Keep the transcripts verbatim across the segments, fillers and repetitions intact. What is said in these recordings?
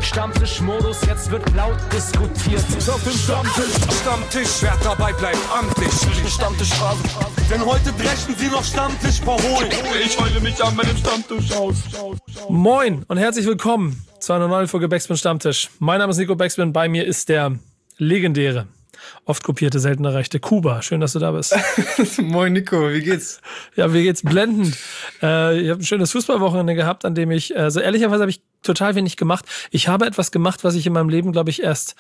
Stammtischmodus, jetzt wird laut diskutiert. Ist auf dem Stammtisch, Stammtisch, wer dabei bleibt, amtlich. Stammtisch Phase. Denn heute brechen sie noch Stammtisch verholen. Ich heule mich an meinem Stammtisch aus. Moin und herzlich willkommen zu einer neuen Folge Backspin Stammtisch. Mein Name ist Nico Backspin, bei mir ist der legendäre, oft kopierte, selten erreichte Kuba. Schön, dass du da bist. Moin Nico, wie geht's? Ja, mir geht's blendend. Äh, ich habe ein schönes Fußballwochenende gehabt, an dem ich, also ehrlicherweise habe ich total wenig gemacht. Ich habe etwas gemacht, was ich in meinem Leben, glaube ich, erst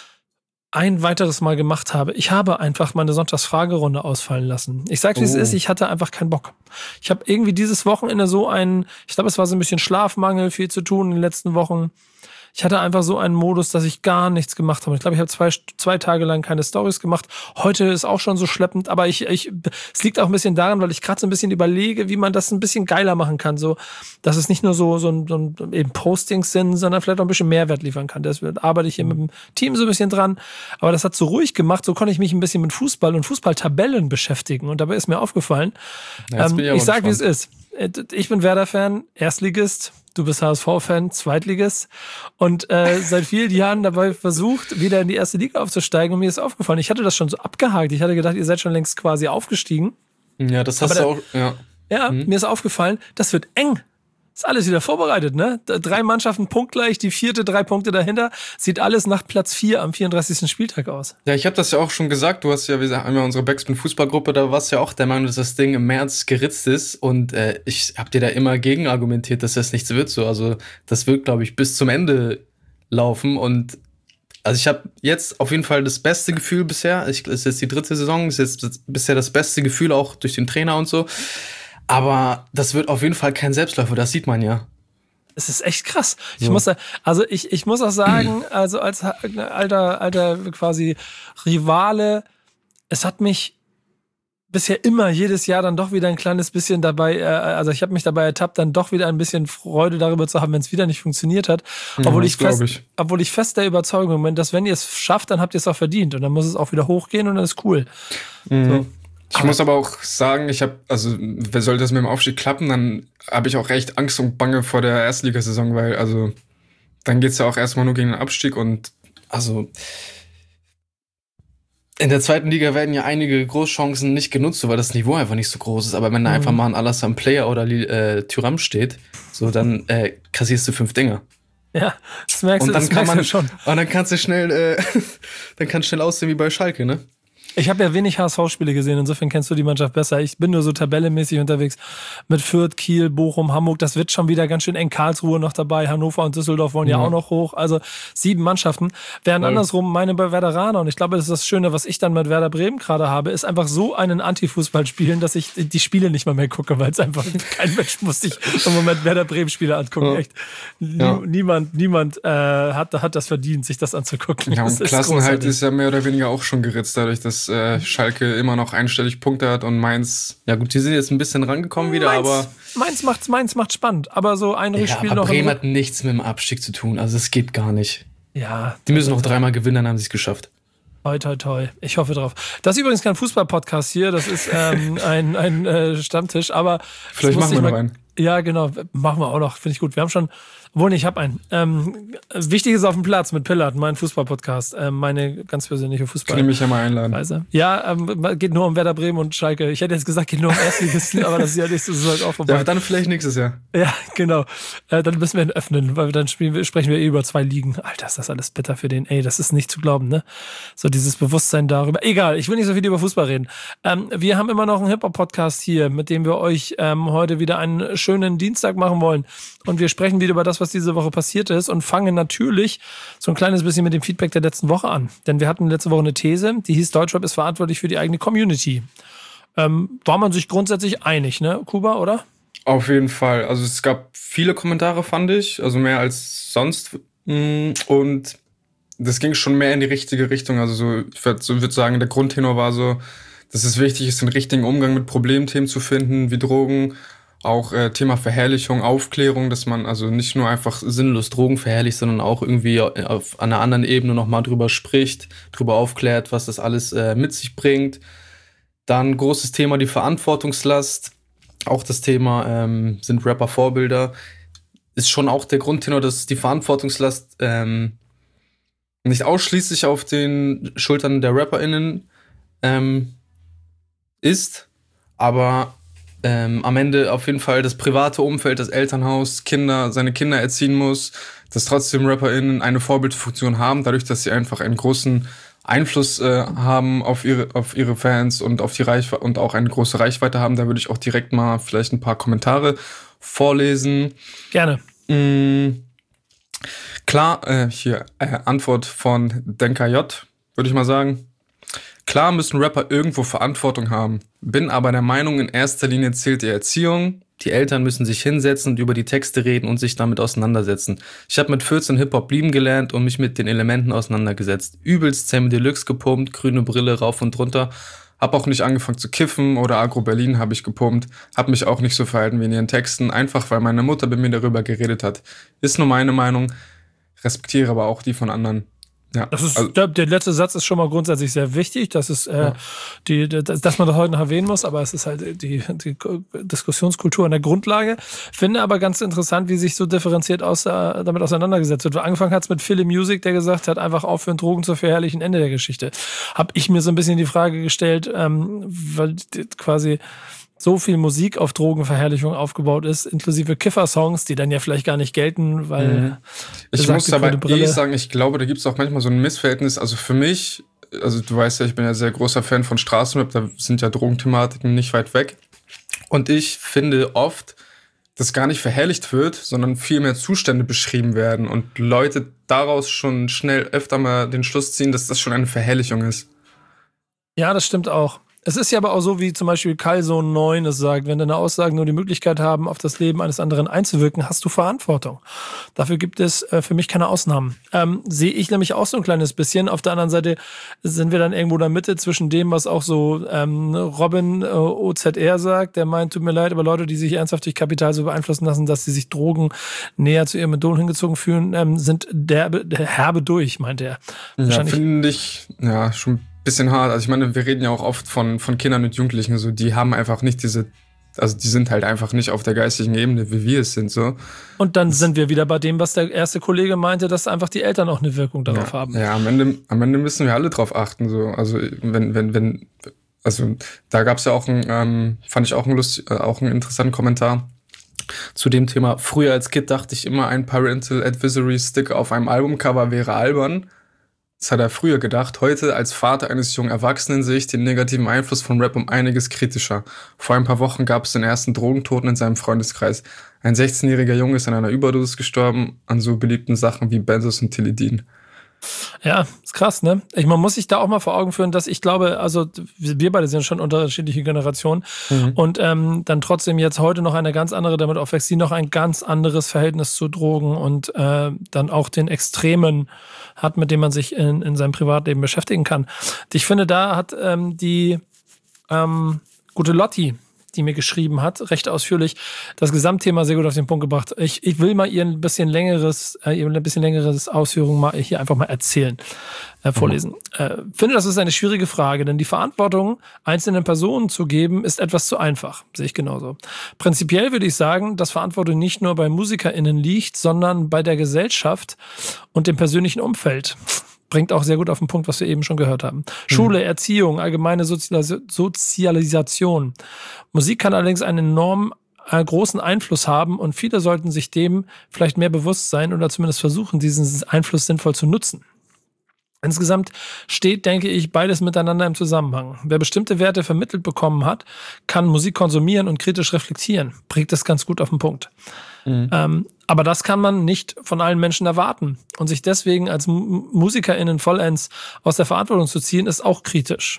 ein weiteres Mal gemacht habe. Ich habe einfach meine Sonntagsfragerunde ausfallen lassen. Ich sage, wie es Oh. ist, ich hatte einfach keinen Bock. Ich habe irgendwie dieses Wochenende so einen, ich glaube, es war so ein bisschen Schlafmangel, viel zu tun in den letzten Wochen. Ich hatte einfach so einen Modus, dass ich gar nichts gemacht habe. Ich glaube, ich habe zwei, zwei Tage lang keine Stories gemacht. Heute ist auch schon so schleppend, aber ich, ich, es liegt auch ein bisschen daran, weil ich gerade so ein bisschen überlege, wie man das ein bisschen geiler machen kann. So, dass es nicht nur so, so, ein, so ein, eben Postings sind, sondern vielleicht auch ein bisschen Mehrwert liefern kann. Deswegen arbeite ich hier mit dem Team so ein bisschen dran. Aber das hat so ruhig gemacht. So konnte ich mich ein bisschen mit Fußball und Fußballtabellen beschäftigen. Und dabei ist mir aufgefallen, Ja, jetzt ähm, bin ich ich aber sag, wie es gespannt. ist. Ich bin Werder-Fan, Erstligist. Du bist H S V-Fan, Zweitligist. Und äh, seit vielen Jahren dabei versucht, wieder in die erste Liga aufzusteigen. Und mir ist aufgefallen, ich hatte das schon so abgehakt. Ich hatte gedacht, ihr seid schon längst quasi aufgestiegen. Ja, das hast Aber du auch, ja. Ja, Mhm. mir ist aufgefallen, das wird eng. Ist alles wieder vorbereitet, ne? D- Drei Mannschaften punktgleich, die vierte, drei Punkte dahinter. Sieht alles nach Platz vier am vierunddreißigsten Spieltag aus. Ja, ich habe das ja auch schon gesagt. Du hast ja, wir haben ja unsere Backspin-Fußballgruppe, da warst du ja auch der Meinung, dass das Ding im März geritzt ist. Und äh, ich habe dir da immer gegen argumentiert, dass das nichts wird. So, also das wird, glaube ich, bis zum Ende laufen. Und also ich habe jetzt auf jeden Fall das beste Gefühl bisher. Ich, es ist jetzt die dritte Saison, es ist jetzt bisher das beste Gefühl auch durch den Trainer und so. Aber das wird auf jeden Fall kein Selbstläufer, das sieht man ja. Es ist echt krass. Ich So. muss, da- also ich, ich muss auch sagen, also als alter, alter quasi Rivale, es hat mich bisher immer jedes Jahr dann doch wieder ein kleines bisschen dabei, äh, also ich habe mich dabei ertappt, dann doch wieder ein bisschen Freude darüber zu haben, wenn es wieder nicht funktioniert hat. Obwohl, das ich fest, glaub ich. obwohl ich fest der Überzeugung bin, dass wenn ihr es schafft, dann habt ihr es auch verdient und dann muss es auch wieder hochgehen und dann ist cool. So. Ich muss aber auch sagen, ich habe, also, wer sollte das mit dem Aufstieg klappen, dann habe ich auch echt Angst und Bange vor der Erstligasaison, weil, also, dann geht's ja auch erstmal nur gegen den Abstieg und, also, in der zweiten Liga werden ja einige Großchancen nicht genutzt, weil das Niveau einfach nicht so groß ist, aber wenn da Mhm. einfach mal ein Alassane Player oder äh, Thuram steht, so, dann äh, kassierst du fünf Dinger. Ja, das merkst Und du, dann das kann merkst du man, schon. und dann kannst du schnell, äh, dann kann es schnell aussehen wie bei Schalke, ne? Ich habe ja wenig H S V-Spiele gesehen, insofern kennst du die Mannschaft besser. Ich bin nur so tabellenmäßig unterwegs mit Fürth, Kiel, Bochum, Hamburg. Das wird schon wieder ganz schön eng. Karlsruhe noch dabei, Hannover und Düsseldorf wollen ja, Ja. auch noch hoch. Also sieben Mannschaften. Während Voll. andersrum meine bei Werderaner, und ich glaube, das ist das Schöne, was ich dann mit Werder Bremen gerade habe, ist einfach so einen Anti-Fußball spielen, dass ich die Spiele nicht mal mehr gucke, weil es einfach kein Mensch muss sich im Moment Werder Bremen Spiele angucken. Ja. Echt. Nie, Ja. Niemand, niemand äh, hat, hat das verdient, sich das anzugucken. Ja, Das und Klassenhalt großartig. ist ja mehr oder weniger auch schon geritzt, dadurch, dass äh, Schalke immer noch einstellig Punkte hat und Mainz, ja gut, die sind jetzt ein bisschen rangekommen wieder, Mainz, aber Mainz macht's, Mainz macht spannend, aber so ein ja, Rückspiel aber noch. Bremen im hat nichts mit dem Abstieg zu tun, also es geht gar nicht. ja, Die müssen noch dreimal gewinnen, dann haben sie es geschafft. toi, toi, toi. Ich hoffe drauf. Das ist übrigens kein Fußball-Podcast hier, das ist ähm, ein, ein äh, Stammtisch, aber Vielleicht das muss machen wir ich noch mal- einen. Ja, genau, machen wir auch noch, finde ich gut. Wir haben schon, obwohl nicht, ich habe einen. Ähm, Wichtig ist auf dem Platz mit Pillard, mein Fußball-Podcast, ähm, meine ganz persönliche Fußball. Kann ich mich ja mal einladen. Weise. Ja, ähm, geht nur um Werder Bremen und Schalke. Ich hätte jetzt gesagt, geht nur um Erstligisten, aber das ist ja nächste Saison halt auch vorbei. Ja, dann vielleicht nächstes Jahr. Ja, genau. Äh, dann müssen wir ihn öffnen, weil dann spielen wir, sprechen wir eh über zwei Ligen. Alter, ist das alles bitter für den. Ey, das ist nicht zu glauben, ne? So dieses Bewusstsein darüber. Egal, ich will nicht so viel über Fußball reden. Ähm, wir haben immer noch einen Hip-Hop-Podcast hier, mit dem wir euch ähm, heute wieder einen schönen Dienstag machen wollen. Und wir sprechen wieder über das, was diese Woche passiert ist und fangen natürlich so ein kleines bisschen mit dem Feedback der letzten Woche an. Denn wir hatten letzte Woche eine These, die hieß, Deutschrap ist verantwortlich für die eigene Community. Ähm, war man sich grundsätzlich einig, ne, Kuba, oder? Auf jeden Fall. Also es gab viele Kommentare, fand ich, also mehr als sonst. Und das ging schon mehr in die richtige Richtung. Also so, ich würde so würd sagen, der Grundtenor war so, dass es wichtig ist, den richtigen Umgang mit Problemthemen zu finden, wie Drogen, auch äh, Thema Verherrlichung, Aufklärung, dass man also nicht nur einfach sinnlos Drogen verherrlicht, sondern auch irgendwie auf einer anderen Ebene nochmal drüber spricht, drüber aufklärt, was das alles äh, mit sich bringt. Dann großes Thema die Verantwortungslast. Auch das Thema, ähm, sind Rapper Vorbilder? ist schon auch der Grundtenor, dass die Verantwortungslast ähm, nicht ausschließlich auf den Schultern der RapperInnen ähm, ist, aber ähm, am Ende auf jeden Fall das private Umfeld, das Elternhaus, Kinder, seine Kinder erziehen muss, dass trotzdem RapperInnen eine Vorbildfunktion haben, dadurch, dass sie einfach einen großen Einfluss äh, haben auf ihre, auf ihre Fans und auf die Reichweite und auch eine große Reichweite haben. Da würde ich auch direkt mal vielleicht ein paar Kommentare vorlesen. Gerne. Mhm. Klar, äh, hier äh, Antwort von Denker J, würde ich mal sagen. Klar müssen Rapper irgendwo Verantwortung haben. Bin aber der Meinung, in erster Linie zählt die Erziehung. Die Eltern müssen sich hinsetzen und über die Texte reden und sich damit auseinandersetzen. Ich habe mit vierzehn Hip-Hop lieben gelernt und mich mit den Elementen auseinandergesetzt. Übelst Sammy Deluxe gepumpt, grüne Brille rauf und runter. Hab auch nicht angefangen zu kiffen oder Agro Berlin habe ich gepumpt. Hab mich auch nicht so verhalten wie in ihren Texten, einfach weil meine Mutter mit mir darüber geredet hat. Ist nur meine Meinung, respektiere aber auch die von anderen. Ja, das ist, also, der, der letzte Satz ist schon mal grundsätzlich sehr wichtig, dass, es, äh, ja. die, dass man das heute noch erwähnen muss, aber es ist halt die, die Diskussionskultur an der Grundlage. Finde aber ganz interessant, wie sich so differenziert aus, äh, damit auseinandergesetzt wird. Angefangen hat es mit Philly Music, der gesagt hat, einfach aufhören, Drogen zu verherrlichen, Ende der Geschichte. Hab ich mir so ein bisschen die Frage gestellt, ähm, weil quasi so viel Musik auf Drogenverherrlichung aufgebaut ist, inklusive Kiffer-Songs, die dann ja vielleicht gar nicht gelten, weil... Mhm. Ich muss aber eh sagen, ich glaube, da gibt es auch manchmal so ein Missverhältnis. Also für mich, also du weißt ja, ich bin ja sehr großer Fan von Straßenrap, da sind ja Drogenthematiken nicht weit weg. Und ich finde oft, dass gar nicht verherrlicht wird, sondern viel mehr Zustände beschrieben werden und Leute daraus schon schnell öfter mal den Schluss ziehen, dass das schon eine Verherrlichung ist. Ja, das stimmt auch. Es ist ja aber auch so, wie zum Beispiel Kalson neun es sagt, wenn deine Aussagen nur die Möglichkeit haben, auf das Leben eines anderen einzuwirken, hast du Verantwortung. Dafür gibt es äh, für mich keine Ausnahmen. Ähm, sehe ich nämlich auch so ein kleines bisschen. Auf der anderen Seite sind wir dann irgendwo in der Mitte zwischen dem, was auch so ähm, Robin äh, O Z R sagt, der meint, tut mir leid, aber Leute, die sich ernsthaft durch Kapital so beeinflussen lassen, dass sie sich Drogen näher zu ihrem Idol hingezogen fühlen, ähm, sind derbe, der herbe durch, meint er. Ja, finde ich, ja, schon bisschen hart. Also ich meine, wir reden ja auch oft von, von Kindern und Jugendlichen, so, die haben einfach nicht diese, also die sind halt einfach nicht auf der geistigen Ebene, wie wir es sind, so. Und dann sind wir wieder bei dem, was der erste Kollege meinte, dass einfach die Eltern auch eine Wirkung darauf ja, haben. Ja, am Ende, am Ende müssen wir alle drauf achten, so. Also wenn, wenn, wenn, also da gab's ja auch ein, ähm, fand ich auch ein lustig, äh, auch einen interessanten Kommentar zu dem Thema. Früher als Kind dachte ich immer, ein Parental Advisory Sticker auf einem Albumcover wäre albern. Das hat er früher gedacht. Heute als Vater eines jungen Erwachsenen sehe ich den negativen Einfluss von Rap um einiges kritischer. Vor ein paar Wochen gab es den ersten Drogentoten in seinem Freundeskreis. Ein sechzehnjähriger Junge ist an einer Überdosis gestorben, an so beliebten Sachen wie Benzos und Tilidin. Ja, ist krass, ne? Ich, man muss sich da auch mal vor Augen führen, dass ich glaube, also wir beide sind schon unterschiedliche Generationen mhm. und ähm, dann trotzdem jetzt heute noch eine ganz andere damit aufwächst, die noch ein ganz anderes Verhältnis zu Drogen und äh, dann auch den Extremen hat, mit dem man sich in, in seinem Privatleben beschäftigen kann. Ich finde, da hat ähm, die ähm, gute Lotti, die mir geschrieben hat, recht ausführlich das Gesamtthema sehr gut auf den Punkt gebracht. Ich, ich will mal ihr ein bisschen längeres, äh, ihr ein bisschen längeres Ausführung mal hier einfach mal erzählen, äh, vorlesen. Mhm. Äh, finde, das ist eine schwierige Frage, denn die Verantwortung einzelnen Personen zu geben, ist etwas zu einfach. Sehe ich genauso. Prinzipiell würde ich sagen, dass Verantwortung nicht nur bei MusikerInnen liegt, sondern bei der Gesellschaft und dem persönlichen Umfeld. Bringt auch sehr gut auf den Punkt, was wir eben schon gehört haben. Mhm. Schule, Erziehung, allgemeine Sozialis- Sozialisation. Musik kann allerdings einen enorm äh, großen Einfluss haben und viele sollten sich dem vielleicht mehr bewusst sein oder zumindest versuchen, diesen Einfluss sinnvoll zu nutzen. Insgesamt steht, denke ich, beides miteinander im Zusammenhang. Wer bestimmte Werte vermittelt bekommen hat, kann Musik konsumieren und kritisch reflektieren. Bringt das ganz gut auf den Punkt. Mhm. Ähm, aber das kann man nicht von allen Menschen erwarten. Und sich deswegen als M- MusikerInnen vollends aus der Verantwortung zu ziehen, ist auch kritisch.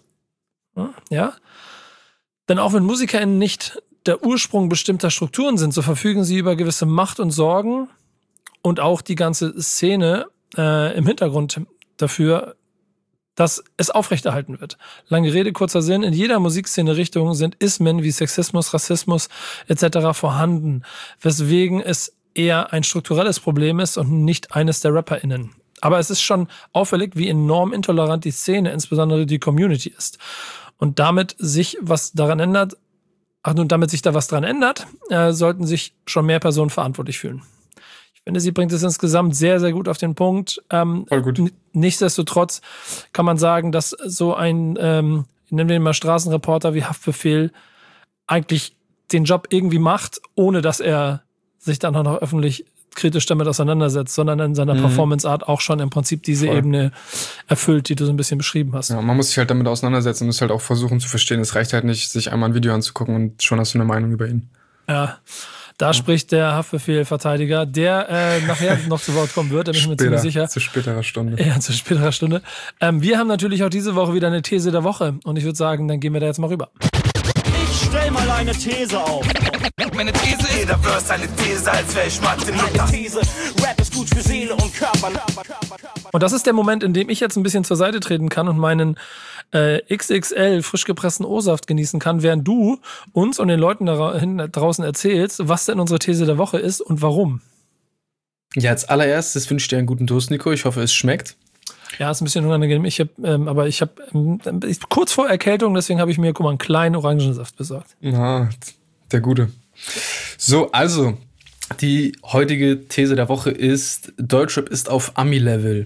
Ja? Denn auch wenn MusikerInnen nicht der Ursprung bestimmter Strukturen sind, so verfügen sie über gewisse Macht und Sorgen und auch die ganze Szene äh, im Hintergrund dafür, dass es aufrechterhalten wird. Lange Rede, kurzer Sinn. In jeder Musikszene-Richtung sind Ismen wie Sexismus, Rassismus et cetera vorhanden, weswegen es eher ein strukturelles Problem ist und nicht eines der RapperInnen. Aber es ist schon auffällig, wie enorm intolerant die Szene, insbesondere die Community ist. Und damit sich was daran ändert, ach nun, damit sich da was dran ändert, äh, sollten sich schon mehr Personen verantwortlich fühlen. Ich finde, sie bringt es insgesamt sehr, sehr gut auf den Punkt. Ähm, Voll gut. n- nichtsdestotrotz kann man sagen, dass so ein, ähm, nennen wir ihn mal Straßenreporter wie Haftbefehl, eigentlich den Job irgendwie macht, ohne dass er sich dann auch noch öffentlich kritisch damit auseinandersetzt, sondern in seiner Mhm. Performance-Art auch schon im Prinzip diese Voll. Ebene erfüllt, die du so ein bisschen beschrieben hast. Ja, man muss sich halt damit auseinandersetzen und muss halt auch versuchen zu verstehen. Es reicht halt nicht, sich einmal ein Video anzugucken und schon hast du eine Meinung über ihn. Ja, da spricht der Haftbefehl-Verteidiger, der äh, nachher noch zu Wort kommen wird, da bin ich mir ziemlich sicher. Zu späterer Stunde. Ja, zu späterer Stunde. Ähm, wir haben natürlich auch diese Woche wieder eine These der Woche und ich würde sagen, dann gehen wir da jetzt mal rüber. Ich stell mal eine These auf. Meine These ist, Jeder Verse eine These, als wär ich Mathe. Meine These, Rap ist gut für Seele und Körper. Und das ist der Moment, in dem ich jetzt ein bisschen zur Seite treten kann und meinen äh, X X L frisch gepressten O-Saft genießen kann, während du uns und den Leuten da draußen erzählst, was denn unsere These der Woche ist und warum. Ja, als allererstes wünsche ich dir einen guten Durst, Nico. Ich hoffe, es schmeckt. Ja, ist ein bisschen unangenehm. Ich hab, ähm, aber ich habe ähm, kurz vor Erkältung, deswegen habe ich mir, guck mal, einen kleinen Orangensaft besorgt. Ah, der Gute. So, also, die heutige These der Woche ist, Deutschrap ist auf Ami-Level.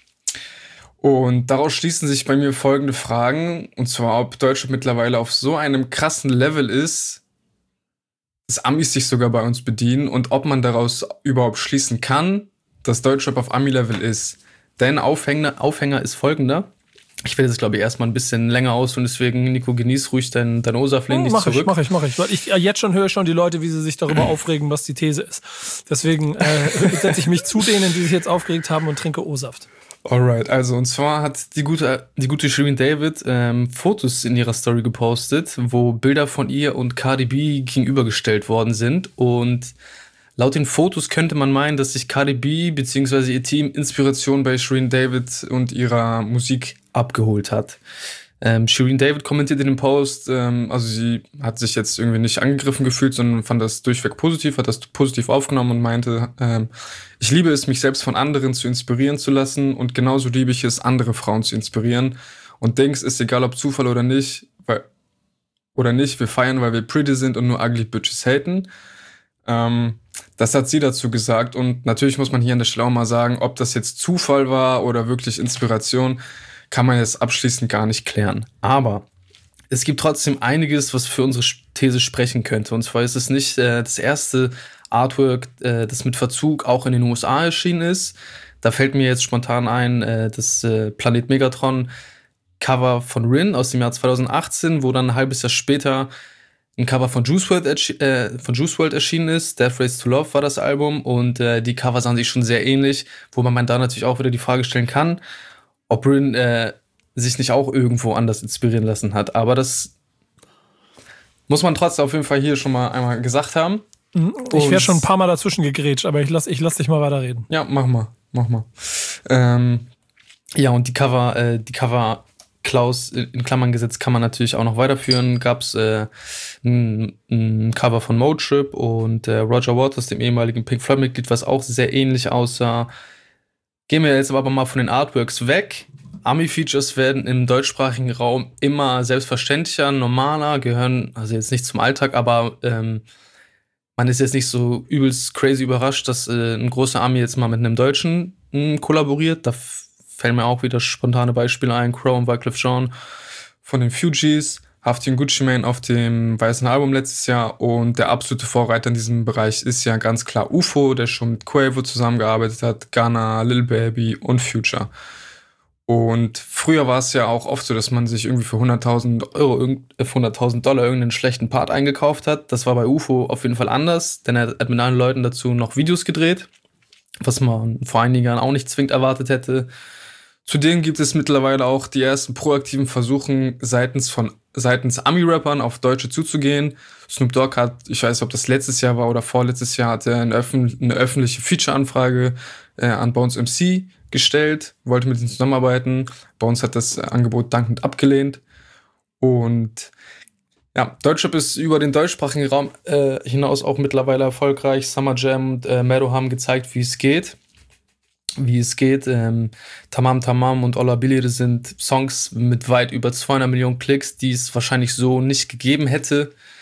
Und daraus schließen sich bei mir folgende Fragen. Und zwar, ob Deutschrap mittlerweile auf so einem krassen Level ist, dass Amis sich sogar bei uns bedienen und ob man daraus überhaupt schließen kann, dass Deutschrap auf Ami-Level ist. Denn Aufhänger, Aufhänger ist folgender. Ich werde jetzt, glaube ich, erstmal ein bisschen länger aus und deswegen, Nico, genieß ruhig dein, dein O-Saft, lehn dich Mach zurück. ich, mach ich, mach ich. Weil ich äh, jetzt schon höre schon die Leute, wie sie sich darüber aufregen, was die These ist. Deswegen äh, setze ich mich zu denen, die sich jetzt aufgeregt haben und trinke O-Saft. Alright, also und zwar hat die gute, die gute Shirin David ähm, Fotos in ihrer Story gepostet, wo Bilder von ihr und Cardi B gegenübergestellt worden sind. Und laut den Fotos könnte man meinen, dass sich Cardi B bzw. ihr Team Inspiration bei Shirin David und ihrer Musik abgeholt hat. Ähm, Shirin David kommentiert in dem Post, ähm, also sie hat sich jetzt irgendwie nicht angegriffen gefühlt, sondern fand das durchweg positiv, hat das positiv aufgenommen und meinte, ähm, ich liebe es, mich selbst von anderen zu inspirieren zu lassen und genauso liebe ich es, andere Frauen zu inspirieren. Und denkst, ist egal ob Zufall oder nicht, weil, oder nicht, wir feiern, weil wir pretty sind und nur ugly bitches haten. Ähm, das hat sie dazu gesagt und natürlich muss man hier an der Stelle auch mal sagen, ob das jetzt Zufall war oder wirklich Inspiration, kann man jetzt abschließend gar nicht klären. Aber es gibt trotzdem einiges, was für unsere These sprechen könnte. Und zwar ist es nicht äh, das erste Artwork, äh, das mit Verzug auch in den U S A erschienen ist. Da fällt mir jetzt spontan ein, äh, das äh, Planet Megatron Cover von Rin aus dem Jahr zwanzig achtzehn, wo dann ein halbes Jahr später ein Cover von Juice world, erschi- äh, von Juice world erschienen ist. Death Race to Love war das Album und äh, die Cover sahen sich schon sehr ähnlich, wo man da natürlich auch wieder die Frage stellen kann, ob Rin äh, sich nicht auch irgendwo anders inspirieren lassen hat. Aber das muss man trotzdem auf jeden Fall hier schon mal einmal gesagt haben. Ich wäre schon ein paar Mal dazwischen gegrätscht, aber ich lass, ich lass dich mal weiterreden. Ja, mach mal, mach mal. Ähm, ja, und die Cover, äh, die Cover Klaus in Klammern gesetzt kann man natürlich auch noch weiterführen. Gab es äh, ein, ein Cover von Motrip und äh, Roger Waters, dem ehemaligen Pink Floyd-Mitglied, was auch sehr ähnlich aussah. Gehen wir jetzt aber mal von den Artworks weg. Ami-Features werden im deutschsprachigen Raum immer selbstverständlicher, normaler, gehören also jetzt nicht zum Alltag, aber ähm, man ist jetzt nicht so übelst crazy überrascht, dass äh, ein großer Ami jetzt mal mit einem Deutschen mh, kollaboriert. Da f- fällen mir auch wieder spontane Beispiele ein. Crow und Wyclef Jean von den Fugees, Hafti und Gucci Mane auf dem Weißen Album letztes Jahr und der absolute Vorreiter in diesem Bereich ist ja ganz klar U F O, der schon mit Quavo zusammengearbeitet hat, Ghana, Lil Baby und Future. Und früher war es ja auch oft so, dass man sich irgendwie für hunderttausend Euro, äh, für hunderttausend Dollar irgendeinen schlechten Part eingekauft hat. Das war bei U F O auf jeden Fall anders, denn er hat mit allen Leuten dazu noch Videos gedreht, was man vor einigen Jahren auch nicht zwingend erwartet hätte. Zudem gibt es mittlerweile auch die ersten proaktiven Versuche seitens von seitens Ami-Rappern auf Deutsche zuzugehen. Snoop Dogg hat, ich weiß nicht, ob das letztes Jahr war oder vorletztes Jahr, hat er eine, öffn- eine öffentliche Feature-Anfrage äh, an Bones M C gestellt, wollte mit ihnen zusammenarbeiten. Bones hat das Angebot dankend abgelehnt. Und ja, Deutschrap ist über den deutschsprachigen Raum äh, hinaus auch mittlerweile erfolgreich. Summer Jam und äh, Mero haben gezeigt, wie es geht. Wie es geht. Ähm, Tamam Tamam und Olla Billy, das sind Songs mit weit über zweihundert Millionen Klicks, die es wahrscheinlich so nicht gegeben hätte,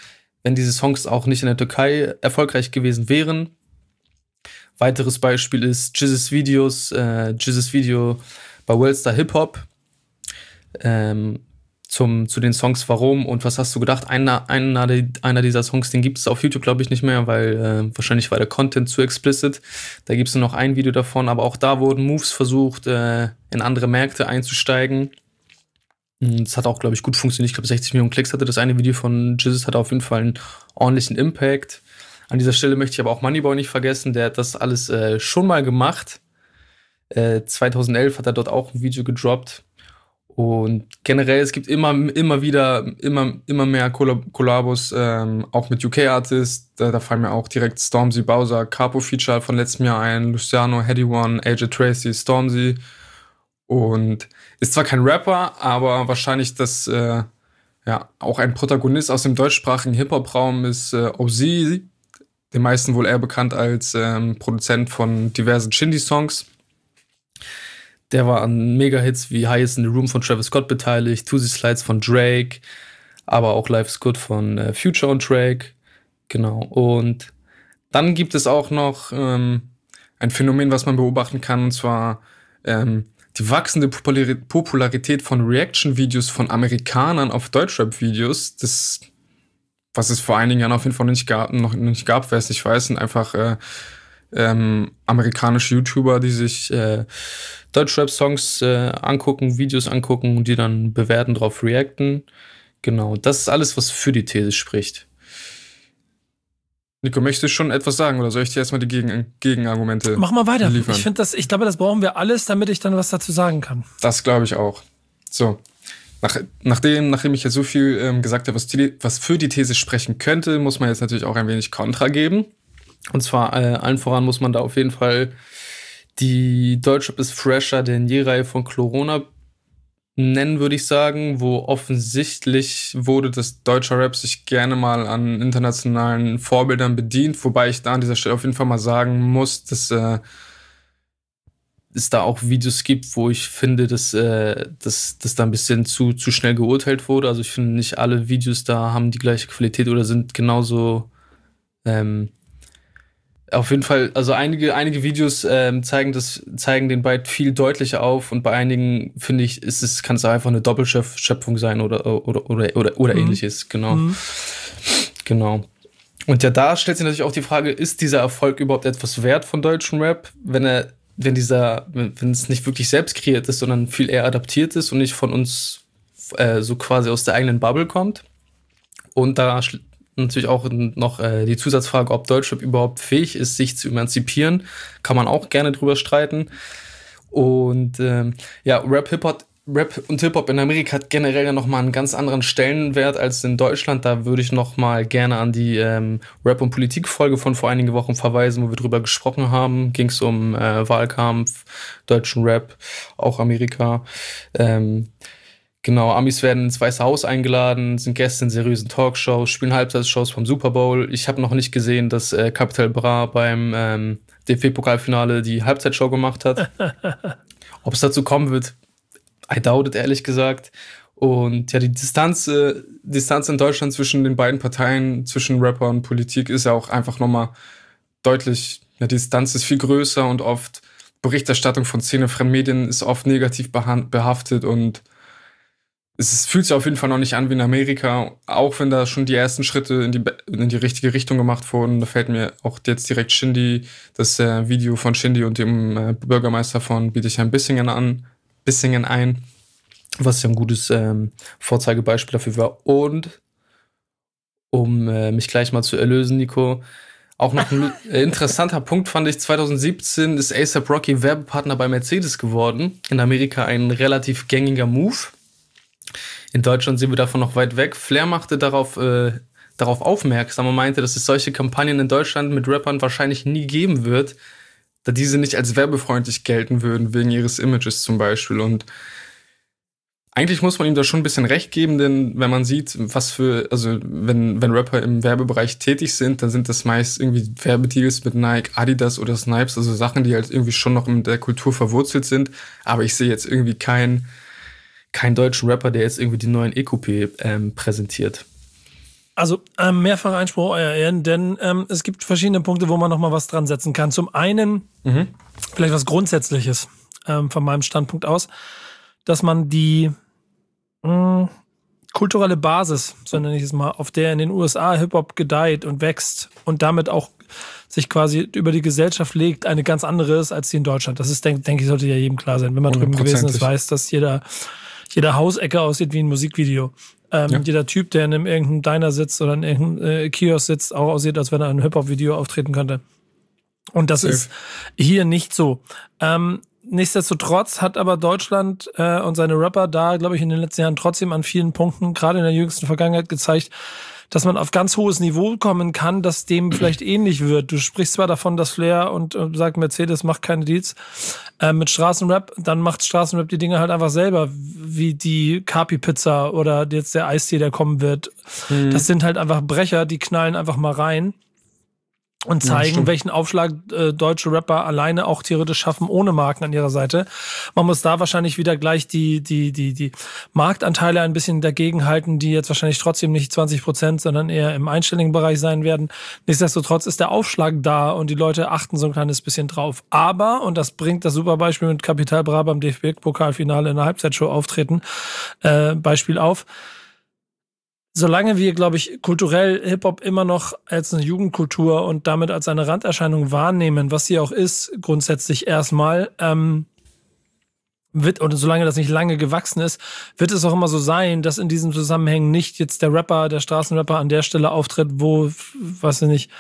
wenn diese Songs auch nicht in der Türkei erfolgreich gewesen wären. Weiteres Beispiel ist Jizzes Videos, äh, Jizzes Video bei Worldstar Hip Hop ähm, zum, zu den Songs Warum und was hast du gedacht? Einer, einer, einer dieser Songs, den gibt es auf YouTube, glaube ich, nicht mehr, weil äh, wahrscheinlich war der Content zu explicit. Da gibt es nur noch ein Video davon, aber auch da wurden Moves versucht, äh, in andere Märkte einzusteigen. Das hat auch, glaube ich, gut funktioniert. Ich glaube, sechzig Millionen Klicks hatte das eine Video von Jizzes, hat auf jeden Fall einen ordentlichen Impact. An dieser Stelle möchte ich aber auch Moneyboy nicht vergessen, der hat das alles äh, schon mal gemacht. Äh, zweitausendelf hat er dort auch ein Video gedroppt. Und generell, es gibt immer, immer wieder, immer, immer mehr Kollab- Kollabos, ähm, auch mit U K-Artists. Da, da fallen mir auch direkt Stormzy, Bowser, Capo-Feature von letztem Jahr ein, Luciano, Heady One, A J Tracy, Stormzy. Und ist zwar kein Rapper, aber wahrscheinlich das, äh, ja, auch ein Protagonist aus dem deutschsprachigen Hip-Hop-Raum ist äh, O Z, den meisten wohl eher bekannt als ähm, Produzent von diversen Shindy-Songs. Der war an Mega-Hits wie Highest in the Room von Travis Scott beteiligt, Tuesday Slides von Drake, aber auch Life's Good von äh, Future und Drake. Genau. Und dann gibt es auch noch ähm, ein Phänomen, was man beobachten kann, und zwar ähm, die wachsende Populari- Popularität von Reaction-Videos von Amerikanern auf Deutschrap-Videos. Das, was es vor einigen Jahren auf jeden Fall nicht gab, noch nicht gab, wer es nicht weiß, sind einfach äh, ähm, amerikanische YouTuber, die sich äh, Deutschrap-Songs äh, angucken, Videos angucken und die dann bewerten, drauf reacten. Genau, das ist alles, was für die These spricht. Nico, möchtest du schon etwas sagen oder soll ich dir erstmal die Gegen- Gegenargumente Mach mal weiter. liefern? Ich finde das, ich glaube, das brauchen wir alles, damit ich dann was dazu sagen kann. Das glaube ich auch. So, Nach, nachdem, nachdem ich jetzt so viel ähm, gesagt habe, was, die, was für die These sprechen könnte, muss man jetzt natürlich auch ein wenig Kontra geben. Und zwar äh, allen voran muss man da auf jeden Fall die Deutschrap ist fresher denn je Reihe von Corona nennen, würde ich sagen, wo offensichtlich wurde, dass deutscher Rap sich gerne mal an internationalen Vorbildern bedient, wobei ich da an dieser Stelle auf jeden Fall mal sagen muss, dass äh, es da auch Videos gibt, wo ich finde, dass, äh, dass, dass da ein bisschen zu, zu schnell geurteilt wurde. Also ich finde, nicht alle Videos da haben die gleiche Qualität oder sind genauso ähm, auf jeden Fall, also einige, einige Videos ähm, zeigen das, zeigen den Byte viel deutlicher auf und bei einigen, finde ich, ist es, kann es einfach eine Doppelschöpfung sein oder, oder, oder, oder, oder mhm. ähnliches, genau. Mhm. Genau. Und ja, da stellt sich natürlich auch die Frage, ist dieser Erfolg überhaupt etwas wert von deutschem Rap, wenn er, wenn dieser, wenn es nicht wirklich selbst kreiert ist, sondern viel eher adaptiert ist und nicht von uns äh, so quasi aus der eigenen Bubble kommt? Und da natürlich auch noch äh, die Zusatzfrage, ob Deutschrap überhaupt fähig ist, sich zu emanzipieren. Kann man auch gerne drüber streiten. Und ähm, ja, Rap, Hip-Hop, Rap und Hip-Hop in Amerika hat generell ja nochmal einen ganz anderen Stellenwert als in Deutschland. Da würde ich nochmal gerne an die ähm, Rap- und Politik-Folge von vor einigen Wochen verweisen, wo wir drüber gesprochen haben. Ging es um äh, Wahlkampf, deutschen Rap, auch Amerika. Ähm, Genau, Amis werden ins Weiße Haus eingeladen, sind Gäste in seriösen Talkshows, spielen Halbzeitshows vom Super Bowl. Ich habe noch nicht gesehen, dass äh, Capital Bra beim ähm, D F B-Pokalfinale die Halbzeitshow gemacht hat. Ob es dazu kommen wird, I doubt it, ehrlich gesagt. Und ja, die Distanz, äh, Distanz in Deutschland zwischen den beiden Parteien, zwischen Rapper und Politik, ist ja auch einfach nochmal deutlich, ja, die Distanz ist viel größer und oft Berichterstattung von szenefremden Medien ist oft negativ behand- behaftet und es fühlt sich auf jeden Fall noch nicht an wie in Amerika, auch wenn da schon die ersten Schritte in die, in die richtige Richtung gemacht wurden. Da fällt mir auch jetzt direkt Shindy, das äh, Video von Shindy und dem äh, Bürgermeister von Bietigheim-Bissingen an, Bissingen ein, was ja ein gutes ähm, Vorzeigebeispiel dafür war. Und um äh, mich gleich mal zu erlösen, Nico, auch noch ein interessanter Punkt fand ich, zwanzig siebzehn ist A$AP Rocky Werbepartner bei Mercedes geworden. In Amerika ein relativ gängiger Move. In Deutschland sind wir davon noch weit weg. Flair machte darauf, äh, darauf aufmerksam und meinte, dass es solche Kampagnen in Deutschland mit Rappern wahrscheinlich nie geben wird, da diese nicht als werbefreundlich gelten würden, wegen ihres Images zum Beispiel. Und eigentlich muss man ihm da schon ein bisschen recht geben, denn wenn man sieht, was für, also wenn, wenn Rapper im Werbebereich tätig sind, dann sind das meist irgendwie Werbedeals mit Nike, Adidas oder Snipes, also Sachen, die halt irgendwie schon noch in der Kultur verwurzelt sind. Aber ich sehe jetzt irgendwie keinen kein deutschen Rapper, der jetzt irgendwie die neuen E-Coupé ähm, präsentiert. Also ähm, mehrfacher Einspruch, euer Ehren, denn ähm, es gibt verschiedene Punkte, wo man nochmal was dran setzen kann. Zum einen mhm. vielleicht was Grundsätzliches ähm, von meinem Standpunkt aus, dass man die mh, kulturelle Basis, so nenne ich es mal, auf der in den U S A Hip-Hop gedeiht und wächst und damit auch sich quasi über die Gesellschaft legt, eine ganz andere ist als die in Deutschland. Das ist, denke denk ich, sollte ja jedem klar sein. Wenn man drüben gewesen ist, weiß, dass jeder, jeder Hausecke aussieht wie ein Musikvideo. Ähm, ja. Jeder Typ, der in einem, irgendeinem Diner sitzt oder in irgendeinem äh, Kiosk sitzt, auch aussieht, als wenn er in einem Hip-Hop-Video auftreten könnte. Und das Safe. Ist hier nicht so. Ähm, nichtsdestotrotz hat aber Deutschland äh, und seine Rapper da, glaube ich, in den letzten Jahren trotzdem an vielen Punkten, gerade in der jüngsten Vergangenheit, gezeigt, dass man auf ganz hohes Niveau kommen kann, das dem vielleicht ähnlich wird. Du sprichst zwar davon, dass Flair und äh, sagt Mercedes macht keine Deals äh, mit Straßenrap, dann macht Straßenrap die Dinge halt einfach selber, wie die Kapi-Pizza oder jetzt der Eistee, der kommen wird. Mhm. Das sind halt einfach Brecher, die knallen einfach mal rein und zeigen, ja, welchen Aufschlag äh, deutsche Rapper alleine auch theoretisch schaffen, ohne Marken an ihrer Seite. Man muss da wahrscheinlich wieder gleich die die die die Marktanteile ein bisschen dagegen halten, die jetzt wahrscheinlich trotzdem nicht zwanzig Prozent, sondern eher im einstelligen Bereich sein werden. Nichtsdestotrotz ist der Aufschlag da und die Leute achten so ein kleines bisschen drauf. Aber, und das bringt das super Beispiel mit Capital Bra beim D F B-Pokalfinale in der Halbzeitshow auftreten, äh, Beispiel auf, solange wir, glaube ich, kulturell Hip-Hop immer noch als eine Jugendkultur und damit als eine Randerscheinung wahrnehmen, was sie auch ist, grundsätzlich erstmal, ähm, wird, und solange das nicht lange gewachsen ist, wird es auch immer so sein, dass in diesem Zusammenhang nicht jetzt der Rapper, der Straßenrapper an der Stelle auftritt, wo, weiß ich nicht,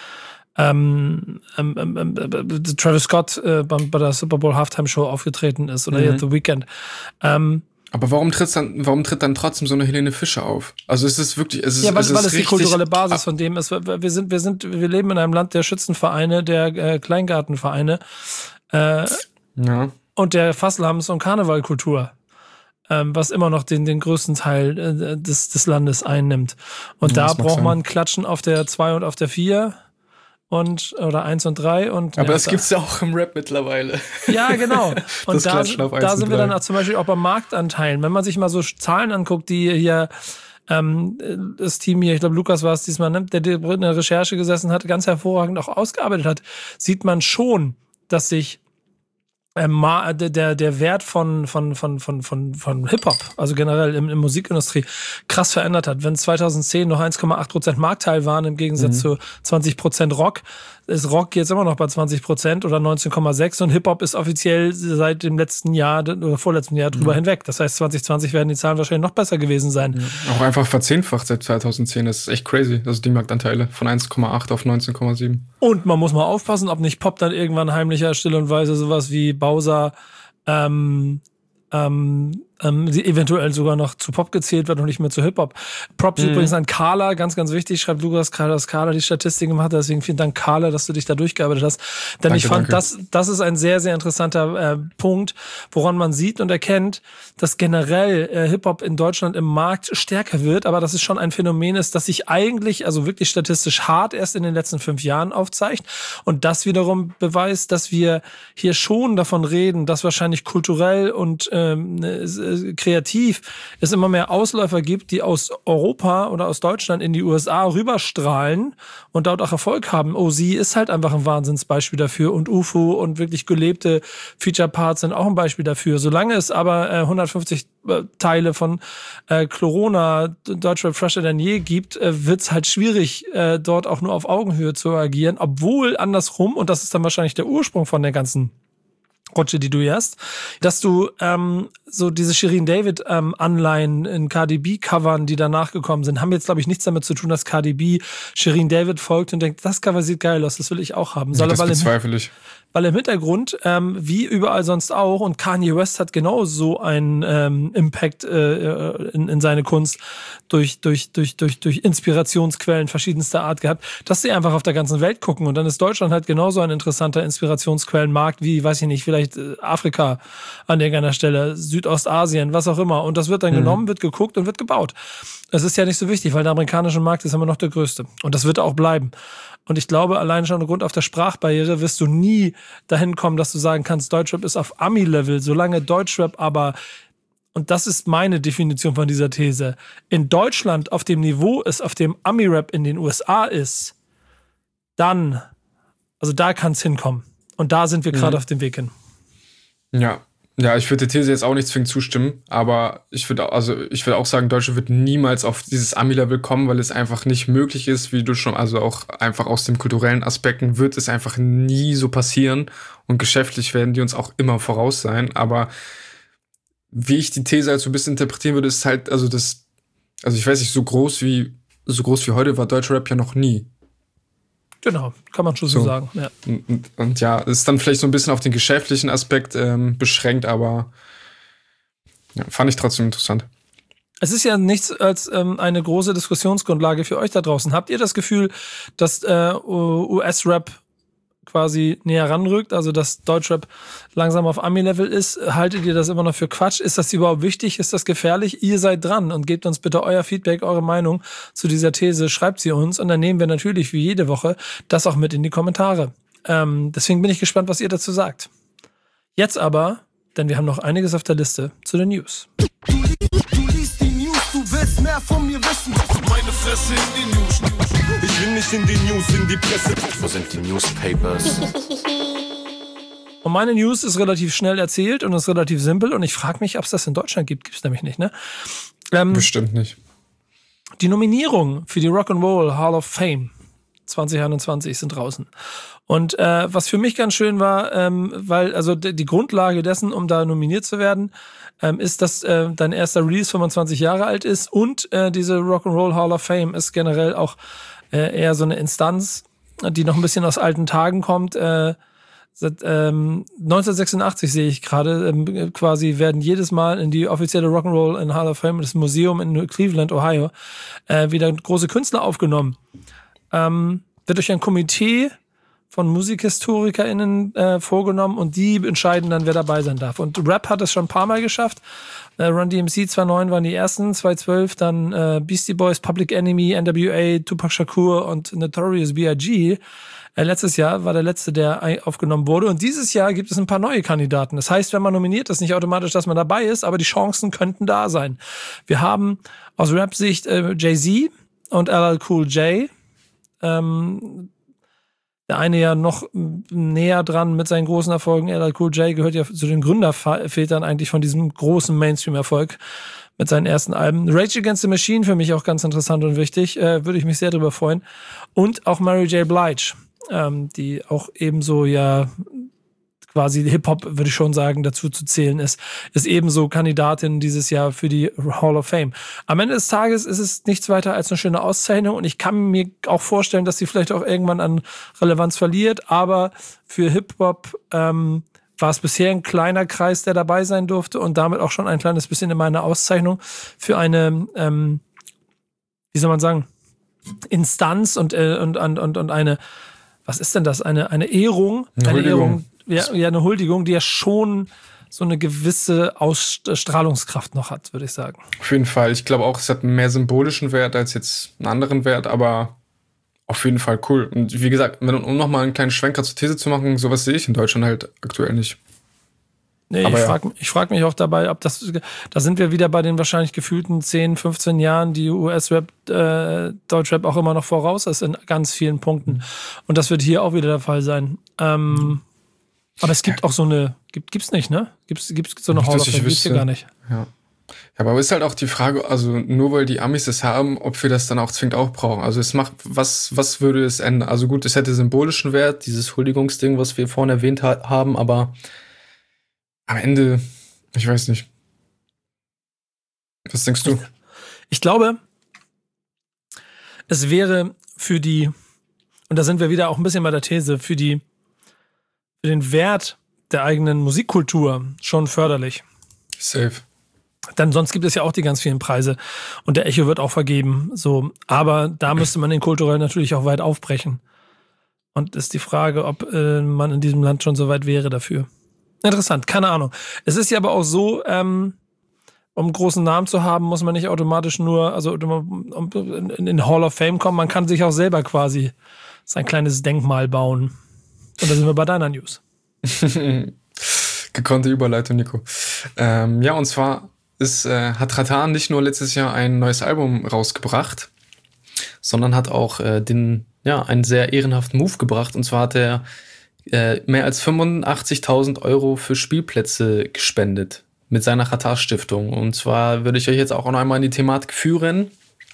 ähm, ähm, ähm, äh, Travis Scott äh, bei, bei der Super Bowl Halftime Show aufgetreten ist oder mhm. jetzt The Weeknd. Ähm, Aber warum tritt dann, warum tritt dann trotzdem so eine Helene Fischer auf? Also es ist wirklich, es ist, ja, weil es, weil ist es die kulturelle Basis von dem ist. Wir sind, wir sind, wir leben in einem Land der Schützenvereine, der äh, Kleingartenvereine äh, ja. und der Fasslams- und Karnevalkultur, ähm, was immer noch den, den größten Teil äh, des, des Landes einnimmt. Und ja, da braucht man Klatschen auf der zwei und auf der vier. Und, oder eins und drei und. Aber ja, das da. gibt's ja auch im Rap mittlerweile. Ja, genau. Und da, da sind wir dann auch zum Beispiel auch bei Marktanteilen. Wenn man sich mal so Zahlen anguckt, die hier, ähm, das Team hier, ich glaube, Lukas war es diesmal, ne, der in der Recherche gesessen hat, ganz hervorragend auch ausgearbeitet hat, sieht man schon, dass sich der, der, der Wert von, von, von, von, von, von Hip-Hop, also generell in der Musikindustrie, krass verändert hat. Wenn zweitausendzehn noch eins Komma acht Prozent Marktteil waren, im Gegensatz mhm. zu zwanzig Prozent Rock, ist Rock jetzt immer noch bei zwanzig Prozent oder neunzehn Komma sechs und Hip-Hop ist offiziell seit dem letzten Jahr oder vorletzten Jahr drüber mhm. hinweg. Das heißt, zwanzig zwanzig werden die Zahlen wahrscheinlich noch besser gewesen sein. Ja. Auch einfach verzehnfacht seit zweitausendzehn. Das ist echt crazy. Also die Marktanteile von eins Komma acht auf neunzehn Komma sieben. Und man muss mal aufpassen, ob nicht Pop dann irgendwann heimlicher, still und weise sowas wie Bowser ähm, ähm, ähm, die eventuell sogar noch zu Pop gezählt wird und nicht mehr zu Hip-Hop. Props mhm. übrigens an Carla, ganz, ganz wichtig, schreibt Lukas gerade, dass Carla die Statistiken gemacht hat, deswegen vielen Dank, Carla, dass du dich da durchgearbeitet hast. Denn danke, ich fand, das, das ist ein sehr, sehr interessanter äh, Punkt, woran man sieht und erkennt, dass generell äh, Hip-Hop in Deutschland im Markt stärker wird, aber dass es schon ein Phänomen ist, das sich eigentlich, also wirklich statistisch hart erst in den letzten fünf Jahren aufzeigt und das wiederum beweist, dass wir hier schon davon reden, dass wahrscheinlich kulturell und ähm, kreativ es immer mehr Ausläufer gibt, die aus Europa oder aus Deutschland in die U S A rüberstrahlen und dort auch Erfolg haben. O Z ist halt einfach ein Wahnsinnsbeispiel dafür und U F O und wirklich gelebte Feature-Parts sind auch ein Beispiel dafür. Solange es aber äh, hundertfünfzig äh, Teile von äh, Corona, Deutschrap fresher denn je gibt, äh, wird es halt schwierig, äh, dort auch nur auf Augenhöhe zu agieren, obwohl andersrum, und das ist dann wahrscheinlich der Ursprung von der ganzen Rutsche, die du hier hast, dass du ähm, so diese Shirin David ähm, Anleihen in Cardi B Covern, die danach gekommen sind, haben jetzt, glaube ich, nichts damit zu tun, dass Cardi B Shirin David folgt und denkt, das Cover sieht geil aus, das will ich auch haben. Soll ja, das aber bezweifle ich. Weil im Hintergrund, ähm, wie überall sonst auch, und Kanye West hat genau so einen ähm, Impact äh, in, in seine Kunst durch, durch, durch, durch, durch Inspirationsquellen verschiedenster Art gehabt, dass sie einfach auf der ganzen Welt gucken. Und dann ist Deutschland halt genauso ein interessanter Inspirationsquellenmarkt wie, weiß ich nicht, vielleicht Afrika an irgendeiner Stelle, Südostasien, was auch immer. Und das wird dann mhm. genommen, wird geguckt und wird gebaut. Es ist ja nicht so wichtig, weil der amerikanische Markt ist immer noch der größte. Und das wird auch bleiben. Und ich glaube, allein schon aufgrund auf der Sprachbarriere wirst du nie dahin kommen, dass du sagen kannst, Deutschrap ist auf Ami-Level. Solange Deutschrap aber, und das ist meine Definition von dieser These, in Deutschland auf dem Niveau ist, auf dem Ami-Rap in den U S A ist, dann, also da kann es hinkommen. Und da sind wir gerade mhm. auf dem Weg hin. Ja. Ja, ich würde der These jetzt auch nicht zwingend zustimmen, aber ich würde also ich würde auch sagen, Deutschland wird niemals auf dieses Ami-Level kommen, weil es einfach nicht möglich ist, wie du schon, also auch einfach aus dem kulturellen Aspekten wird es einfach nie so passieren und geschäftlich werden die uns auch immer voraus sein, aber wie ich die These halt so ein bisschen interpretieren würde, ist halt, also das, also ich weiß nicht, so groß wie, so groß wie heute war deutscher Rap ja noch nie. Genau, kann man schon so, so sagen. Ja. Und, und, und ja, ist dann vielleicht so ein bisschen auf den geschäftlichen Aspekt ähm, beschränkt, aber ja, fand ich trotzdem interessant. Es ist ja nichts als ähm, eine große Diskussionsgrundlage für euch da draußen. Habt ihr das Gefühl, dass äh, U S-Rap quasi näher ranrückt, also dass Deutschrap langsam auf Ami-Level ist? Haltet ihr das immer noch für Quatsch? Ist das überhaupt wichtig? Ist das gefährlich? Ihr seid dran und gebt uns bitte euer Feedback, eure Meinung zu dieser These. Schreibt sie uns und dann nehmen wir natürlich wie jede Woche das auch mit in die Kommentare. Ähm, deswegen bin ich gespannt, was ihr dazu sagt. Jetzt aber, denn wir haben noch einiges auf der Liste, zu den News. Du, du liest die News, du willst mehr von mir wissen. Meine Fresse in die News. Ich will nicht in die News, in die Presse. Wo sind die Newspapers? Und meine News ist relativ schnell erzählt und ist relativ simpel. Und ich frage mich, ob es das in Deutschland gibt. Gibt es nämlich nicht, ne? Ähm, Bestimmt nicht. Die Nominierungen für die Rock'n'Roll Hall of Fame zwanzig einundzwanzig sind draußen. Und äh, was für mich ganz schön war, ähm, weil also d- die Grundlage dessen, um da nominiert zu werden, ähm, ist, dass äh, dein erster Release fünfundzwanzig Jahre alt ist und äh, diese Rock'n'Roll Hall of Fame ist generell auch äh, eher so eine Instanz, die noch ein bisschen aus alten Tagen kommt. Äh, seit ähm, neunzehnhundertsechsundachtzig sehe ich gerade, ähm, quasi werden jedes Mal in die offizielle Rock'n'Roll in Hall of Fame, das Museum in Cleveland, Ohio, äh, wieder große Künstler aufgenommen. Ähm, wird durch ein Komitee von MusikhistorikerInnen äh, vorgenommen und die entscheiden dann, wer dabei sein darf. Und Rap hat es schon ein paar Mal geschafft. Äh, Run D M C zweitausendneun waren die ersten, zweitausendzwölf dann äh, Beastie Boys, Public Enemy, N W A, Tupac Shakur und Notorious B I G Äh, letztes Jahr war der letzte, der aufgenommen wurde. Und dieses Jahr gibt es ein paar neue Kandidaten. Das heißt, wenn man nominiert ist, nicht automatisch, dass man dabei ist, aber die Chancen könnten da sein. Wir haben aus Rap-Sicht äh, Jay-Z und L L Cool J. Ähm, der eine ja noch näher dran mit seinen großen Erfolgen. L L Cool J gehört ja zu den Gründervätern eigentlich von diesem großen Mainstream-Erfolg mit seinen ersten Alben. Rage Against the Machine für mich auch ganz interessant und wichtig. Äh, würde ich mich sehr drüber freuen. Und auch Mary J. Blige, ähm, die auch ebenso ja quasi Hip-Hop, würde ich schon sagen, dazu zu zählen ist, ist ebenso Kandidatin dieses Jahr für die Hall of Fame. Am Ende des Tages ist es nichts weiter als eine schöne Auszeichnung und ich kann mir auch vorstellen, dass sie vielleicht auch irgendwann an Relevanz verliert, aber für Hip-Hop ähm, war es bisher ein kleiner Kreis, der dabei sein durfte und damit auch schon ein kleines bisschen in meiner Auszeichnung für eine, ähm, wie soll man sagen, Instanz und, äh, und, und, und, und eine, was ist denn das? Eine, eine Ehrung, eine, eine Ehrung, ja, ja, eine Huldigung, die ja schon so eine gewisse Ausstrahlungskraft noch hat, würde ich sagen. Auf jeden Fall. Ich glaube auch, es hat einen mehr symbolischen Wert als jetzt einen anderen Wert, aber auf jeden Fall cool. Und wie gesagt, um nochmal einen kleinen Schwenker zur These zu machen, sowas sehe ich in Deutschland halt aktuell nicht. Nee, aber ich ja. frage ich frag mich auch dabei, ob das, da sind wir wieder bei den wahrscheinlich gefühlten zehn, fünfzehn Jahren, die U S-Rap, äh, Deutschrap auch immer noch voraus ist in ganz vielen Punkten. Mhm. Und das wird hier auch wieder der Fall sein. Ähm, mhm. Aber es gibt ja. auch so eine, gibt, gibt's nicht, ne? Gibt's, gibt's so eine Hall of Fame, gibt's hier gar nicht. Ja. Ja, aber ist halt auch die Frage, also nur weil die Amis es haben, ob wir das dann auch zwingend auch brauchen. Also es macht, was, was würde es ändern? Also gut, es hätte symbolischen Wert, dieses Huldigungsding, was wir vorhin erwähnt ha- haben, aber am Ende, ich weiß nicht. Was denkst du? Ich glaube, es wäre für die, und da sind wir wieder auch ein bisschen bei der These, für die, für den Wert der eigenen Musikkultur schon förderlich. Safe. Denn sonst gibt es ja auch die ganz vielen Preise und der Echo wird auch vergeben. So, aber da müsste man den kulturell natürlich auch weit aufbrechen. Und ist die Frage, ob äh, man in diesem Land schon so weit wäre dafür. Interessant, keine Ahnung. Es ist ja aber auch so, ähm, um einen großen Namen zu haben, muss man nicht automatisch nur, also um, um, in, in Hall of Fame kommen, man kann sich auch selber quasi sein kleines Denkmal bauen. Und da sind wir bei deiner News. Gekonnte Überleitung, Nico. Ähm, ja, und zwar ist, äh, hat Rattan nicht nur letztes Jahr ein neues Album rausgebracht, sondern hat auch äh, den, ja, einen sehr ehrenhaften Move gebracht. Und zwar hat er äh, mehr als fünfundachtzigtausend Euro für Spielplätze gespendet mit seiner Rattan-Stiftung. Und zwar würde ich euch jetzt auch noch einmal in die Thematik führen.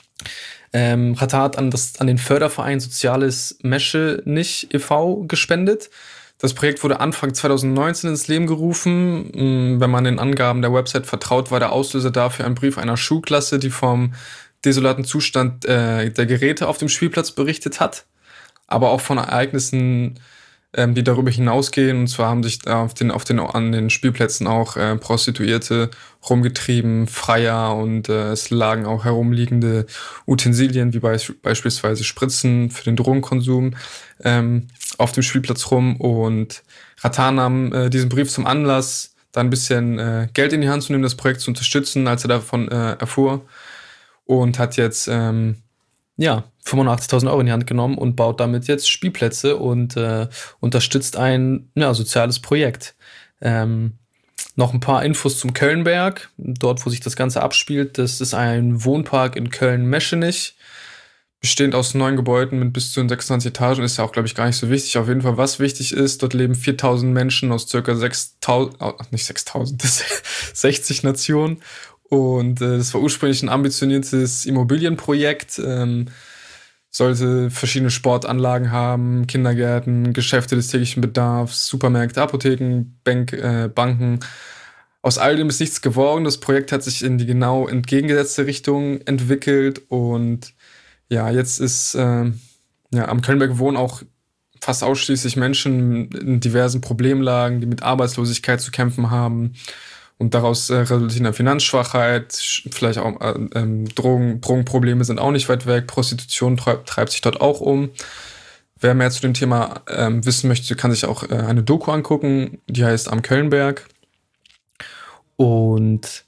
Ähm, Rattan hat an, das, an den Förderverein Soziales Mesche nicht e V gespendet. Das Projekt wurde Anfang zwanzig neunzehn ins Leben gerufen. Wenn man den Angaben der Website vertraut, war der Auslöser dafür ein Brief einer Schulklasse, die vom desolaten Zustand äh, der Geräte auf dem Spielplatz berichtet hat, aber auch von Ereignissen, ähm, die darüber hinausgehen. Und zwar haben sich auf den, auf den, an den Spielplätzen auch äh, Prostituierte rumgetrieben, Freier, und äh, es lagen auch herumliegende Utensilien, wie be- beispielsweise Spritzen für den Drogenkonsum, ähm, auf dem Spielplatz rum. Und Rattan nahm äh, diesen Brief zum Anlass, da ein bisschen äh, Geld in die Hand zu nehmen, das Projekt zu unterstützen, als er davon äh, erfuhr. Und hat jetzt ähm, ja, fünfundachtzigtausend Euro in die Hand genommen und baut damit jetzt Spielplätze und äh, unterstützt ein ja, soziales Projekt. Ähm, noch ein paar Infos zum Kölnberg, dort, wo sich das Ganze abspielt. Das ist ein Wohnpark in Köln-Meschenich, bestehend aus neun Gebäuden mit bis zu sechsundzwanzig Etagen. Ist ja auch, glaube ich, gar nicht so wichtig. Auf jeden Fall, was wichtig ist, dort leben viertausend Menschen aus circa sechstausend, oh, nicht sechstausend, sechzig Nationen. Und äh, das war ursprünglich ein ambitioniertes Immobilienprojekt, ähm, sollte verschiedene Sportanlagen haben, Kindergärten, Geschäfte des täglichen Bedarfs, Supermärkte, Apotheken, Bank, äh, Banken. Aus all dem ist nichts geworden. Das Projekt hat sich in die genau entgegengesetzte Richtung entwickelt. Und ja, jetzt ist äh, ja, am Kölnberg wohnen auch fast ausschließlich Menschen in diversen Problemlagen, die mit Arbeitslosigkeit zu kämpfen haben. Und daraus äh, resultiert eine Finanzschwachheit, vielleicht auch äh, ähm, Drogen, Drogenprobleme sind auch nicht weit weg, Prostitution treib, treibt sich dort auch um. Wer mehr zu dem Thema ähm, wissen möchte, kann sich auch äh, eine Doku angucken, die heißt Am Kölnberg. Und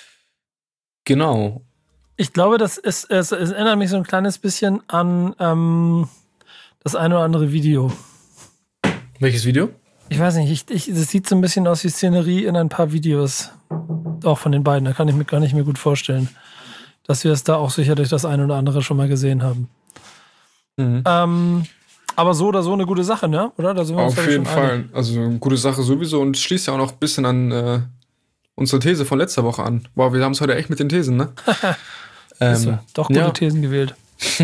genau. Ich glaube, das ist, es, es erinnert mich so ein kleines bisschen an ähm, das eine oder andere Video. Welches Video? Ich weiß nicht, ich, ich, das sieht so ein bisschen aus wie Szenerie in ein paar Videos. Auch von den beiden, da kann ich mir gar nicht mehr gut vorstellen, dass wir es da auch sicherlich das eine oder andere schon mal gesehen haben. Mhm. Ähm, aber so oder so eine gute Sache, ne? Oder? Da sind wir uns auf jeden Fall. Einig. Also eine gute Sache sowieso, und schließt ja auch noch ein bisschen an äh, unsere These von letzter Woche an. Wow, wir haben es heute echt mit den Thesen, ne? ähm, so, doch gute ja. Thesen gewählt.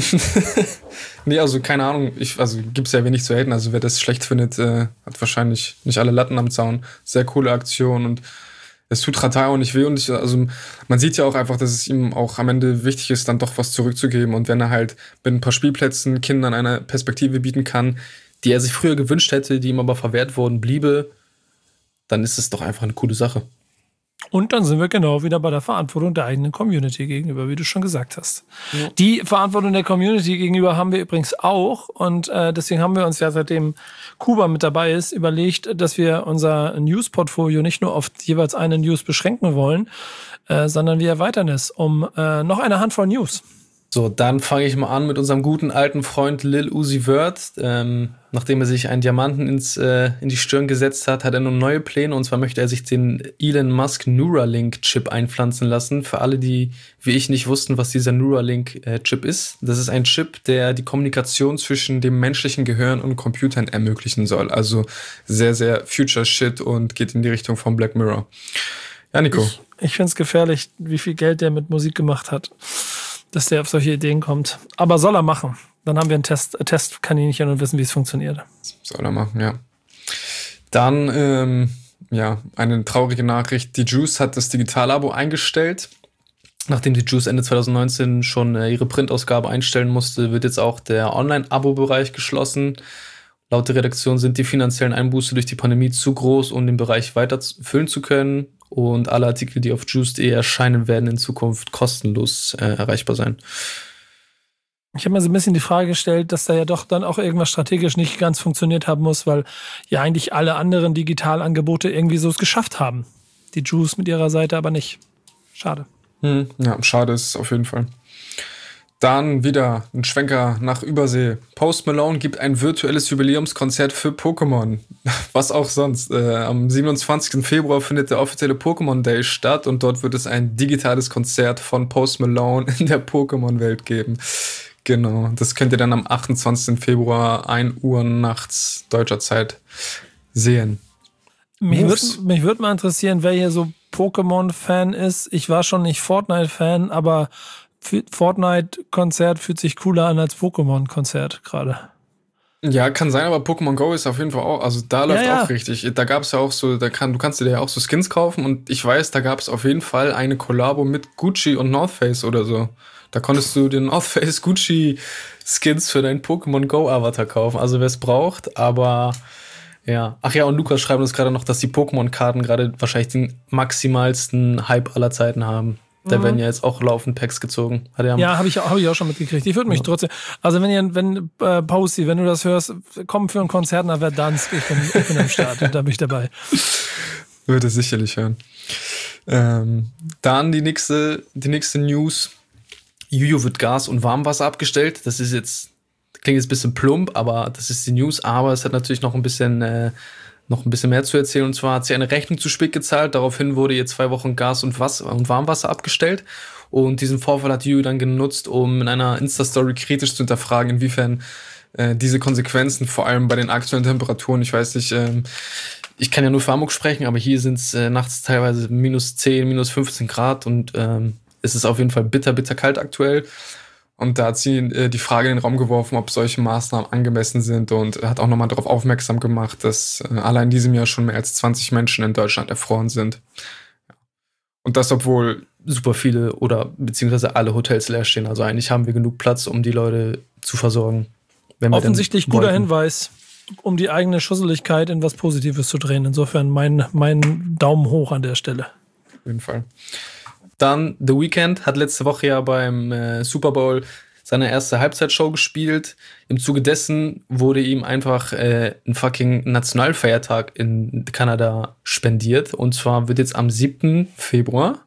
Nee, also keine Ahnung, ich, also gibt's ja wenig zu haten. Also wer das schlecht findet, äh, hat wahrscheinlich nicht alle Latten am Zaun. Sehr coole Aktion, und es tut Rattan auch nicht weh. Und ich, also man sieht ja auch einfach, dass es ihm auch am Ende wichtig ist, dann doch was zurückzugeben. Und wenn er halt mit ein paar Spielplätzen Kindern eine Perspektive bieten kann, die er sich früher gewünscht hätte, die ihm aber verwehrt worden bliebe, dann ist es doch einfach eine coole Sache. Und dann sind wir genau wieder bei der Verantwortung der eigenen Community gegenüber, wie du schon gesagt hast. Ja. Die Verantwortung der Community gegenüber haben wir übrigens auch. Und äh, deswegen haben wir uns ja, seitdem Kuba mit dabei ist, überlegt, dass wir unser News-Portfolio nicht nur auf jeweils eine News beschränken wollen, äh, sondern wir erweitern es um äh, noch eine Handvoll News. So, dann fange ich mal an mit unserem guten alten Freund Lil Uzi Vert. Ähm, nachdem er sich einen Diamanten ins, äh, in die Stirn gesetzt hat, hat er nun neue Pläne. Und zwar möchte er sich den Elon Musk Neuralink-Chip einpflanzen lassen. Für alle, die wie ich nicht wussten, was dieser Neuralink-Chip ist. Das ist ein Chip, der die Kommunikation zwischen dem menschlichen Gehirn und Computern ermöglichen soll. Also sehr, sehr Future Shit und geht in die Richtung von Black Mirror. Ja, Nico. Ich, ich finde es gefährlich, wie viel Geld der mit Musik gemacht hat, dass der auf solche Ideen kommt. Aber soll er machen. Dann haben wir einen Test, Testkaninchen und wissen, wie es funktioniert. Soll er machen, ja. Dann, ähm, ja, eine traurige Nachricht. Die Juice hat das Digital-Abo eingestellt. Nachdem die Juice Ende zwanzig neunzehn schon äh, ihre Printausgabe einstellen musste, wird jetzt auch der Online-Abo-Bereich geschlossen. Laut der Redaktion sind die finanziellen Einbuße durch die Pandemie zu groß, um den Bereich weiter füllen zu können. Und alle Artikel, die auf juice punkt de erscheinen, werden in Zukunft kostenlos äh, erreichbar sein. Ich habe mir so ein bisschen die Frage gestellt, dass da ja doch dann auch irgendwas strategisch nicht ganz funktioniert haben muss, weil ja eigentlich alle anderen Digitalangebote irgendwie so es geschafft haben. Die Juice mit ihrer Seite aber nicht. Schade. Hm, ja, schade ist es auf jeden Fall. Dann wieder ein Schwenker nach Übersee. Post Malone gibt ein virtuelles Jubiläumskonzert für Pokémon. Was auch sonst. Äh, am siebenundzwanzigsten Februar findet der offizielle Pokémon Day statt und dort wird es ein digitales Konzert von Post Malone in der Pokémon-Welt geben. Genau, das könnt ihr dann am achtundzwanzigsten Februar ein Uhr nachts deutscher Zeit sehen. Mich würde mich würd mal interessieren, wer hier so Pokémon-Fan ist. Ich war schon nicht Fortnite-Fan, aber Fortnite-Konzert fühlt sich cooler an als Pokémon-Konzert gerade. Ja, kann sein, aber Pokémon Go ist auf jeden Fall auch, also da läuft ja, ja. auch richtig. Da gab es ja auch so, da kann, du kannst dir ja auch so Skins kaufen und ich weiß, da gab es auf jeden Fall eine Kollabo mit Gucci und North Face oder so. Da konntest du den North Face Gucci Skins für deinen Pokémon Go Avatar kaufen. Also wer es braucht, aber ja. Ach ja, und Lukas schreibt uns gerade noch, dass die Pokémon-Karten gerade wahrscheinlich den maximalsten Hype aller Zeiten haben. Da mhm. werden ja jetzt auch laufend Packs gezogen. Hat er ja, habe ich, hab ich auch schon mitgekriegt. Ich würde mich ja. trotzdem, also wenn ihr, wenn, äh, Posty, wenn du das hörst, komm für ein Konzert nach Verdansk, ich bin, ich bin am Start und da bin ich dabei. Würde sicherlich hören. Ähm, dann die nächste, die nächste News. Juju wird Gas- und Warmwasser abgestellt. Das ist jetzt, klingt jetzt ein bisschen plump, aber das ist die News. Aber es hat natürlich noch ein bisschen, äh, noch ein bisschen mehr zu erzählen. Und zwar hat sie eine Rechnung zu spät gezahlt. Daraufhin wurde ihr zwei Wochen Gas und, Wasser und Warmwasser abgestellt. Und diesen Vorfall hat Juju dann genutzt, um in einer Insta-Story kritisch zu hinterfragen, inwiefern äh, diese Konsequenzen, vor allem bei den aktuellen Temperaturen, ich weiß nicht, ähm, ich kann ja nur für Hamburg sprechen, aber hier sind es äh, nachts teilweise minus zehn, minus fünfzehn Grad und ähm, es ist auf jeden Fall bitter, bitter kalt aktuell. Und da hat sie äh, die Frage in den Raum geworfen, ob solche Maßnahmen angemessen sind und hat auch nochmal darauf aufmerksam gemacht, dass äh, allein in diesem Jahr schon mehr als zwanzig Menschen in Deutschland erfroren sind. Ja. Und das, obwohl super viele oder beziehungsweise alle Hotels leer stehen. Also eigentlich haben wir genug Platz, um die Leute zu versorgen. Wenn wir offensichtlich guter wollten. Hinweis, um die eigene Schusseligkeit in was Positives zu drehen. Insofern mein, mein Daumen hoch an der Stelle. Auf jeden Fall. Dann The Weeknd hat letzte Woche ja beim äh, Super Bowl seine erste Halbzeitshow gespielt. Im Zuge dessen wurde ihm einfach äh, ein fucking Nationalfeiertag in Kanada spendiert. Und zwar wird jetzt am siebten Februar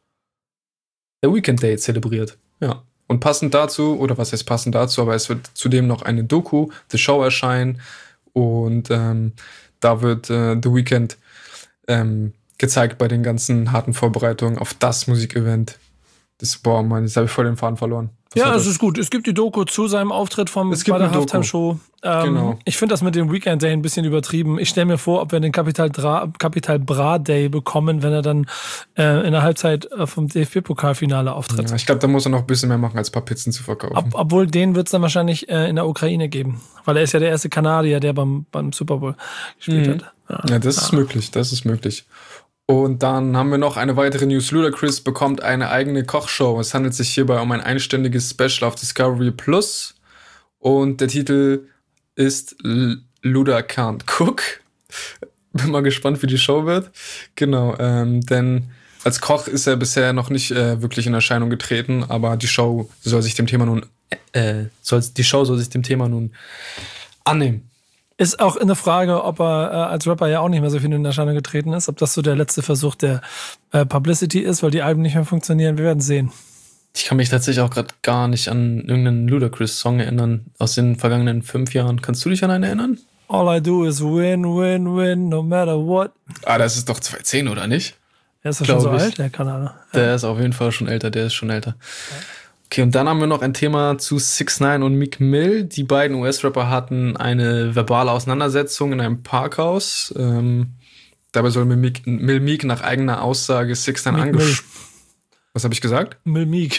der Weekend Day zelebriert. Ja. Und passend dazu, oder was heißt passend dazu, aber es wird zudem noch eine Doku, The Show, erscheinen. Und ähm, da wird äh, The Weeknd ähm, gezeigt bei den ganzen harten Vorbereitungen auf das Musikevent. Das, boah, Mann, jetzt habe ich voll den Faden verloren. Was ja, es ist gut. Es gibt die Doku zu seinem Auftritt vom, bei der Halftime-Show. Ähm, genau. Ich finde das mit dem Weekend Day ein bisschen übertrieben. Ich stelle mir vor, ob wir den Capital, Dra- Capital Bra Day bekommen, wenn er dann äh, in der Halbzeit äh, vom D F B-Pokalfinale auftritt. Ja, ich glaube, da muss er noch ein bisschen mehr machen, als ein paar Pizzen zu verkaufen. Ob, obwohl, den wird es dann wahrscheinlich äh, in der Ukraine geben. Weil er ist ja der erste Kanadier, der beim, beim Super Bowl gespielt mhm. hat. Ja, ja das ja. ist möglich. Das ist möglich. Und dann haben wir noch eine weitere News. Ludacris bekommt eine eigene Kochshow. Es handelt sich hierbei um ein einstündiges Special auf Discovery Plus. Und der Titel ist Luda Can't Cook. Bin mal gespannt, wie die Show wird. Genau, ähm, denn als Koch ist er bisher noch nicht äh, wirklich in Erscheinung getreten, aber die Show soll sich dem Thema nun, äh, soll, die Show soll sich dem Thema nun annehmen. Ist auch eine Frage, ob er äh, als Rapper ja auch nicht mehr so viel in Erscheinung getreten ist, ob das so der letzte Versuch der äh, Publicity ist, weil die Alben nicht mehr funktionieren. Wir werden sehen. Ich kann mich tatsächlich auch gerade gar nicht an irgendeinen Ludacris-Song erinnern aus den vergangenen fünf Jahren. Kannst du dich an einen erinnern? All I do is win, win, win, no matter what. Ah, das ist doch zwanzig zehn, oder nicht? Er ist ja schon so ich. alt, der kann er. Ja. Der ist auf jeden Fall schon älter, der ist schon älter. Ja. Okay, und dann haben wir noch ein Thema zu six nine und Meek Mill. Die beiden U S-Rapper hatten eine verbale Auseinandersetzung in einem Parkhaus. Ähm, dabei soll Mill Meek nach eigener Aussage six nine angesprochen. Was habe ich gesagt? Mill Meek.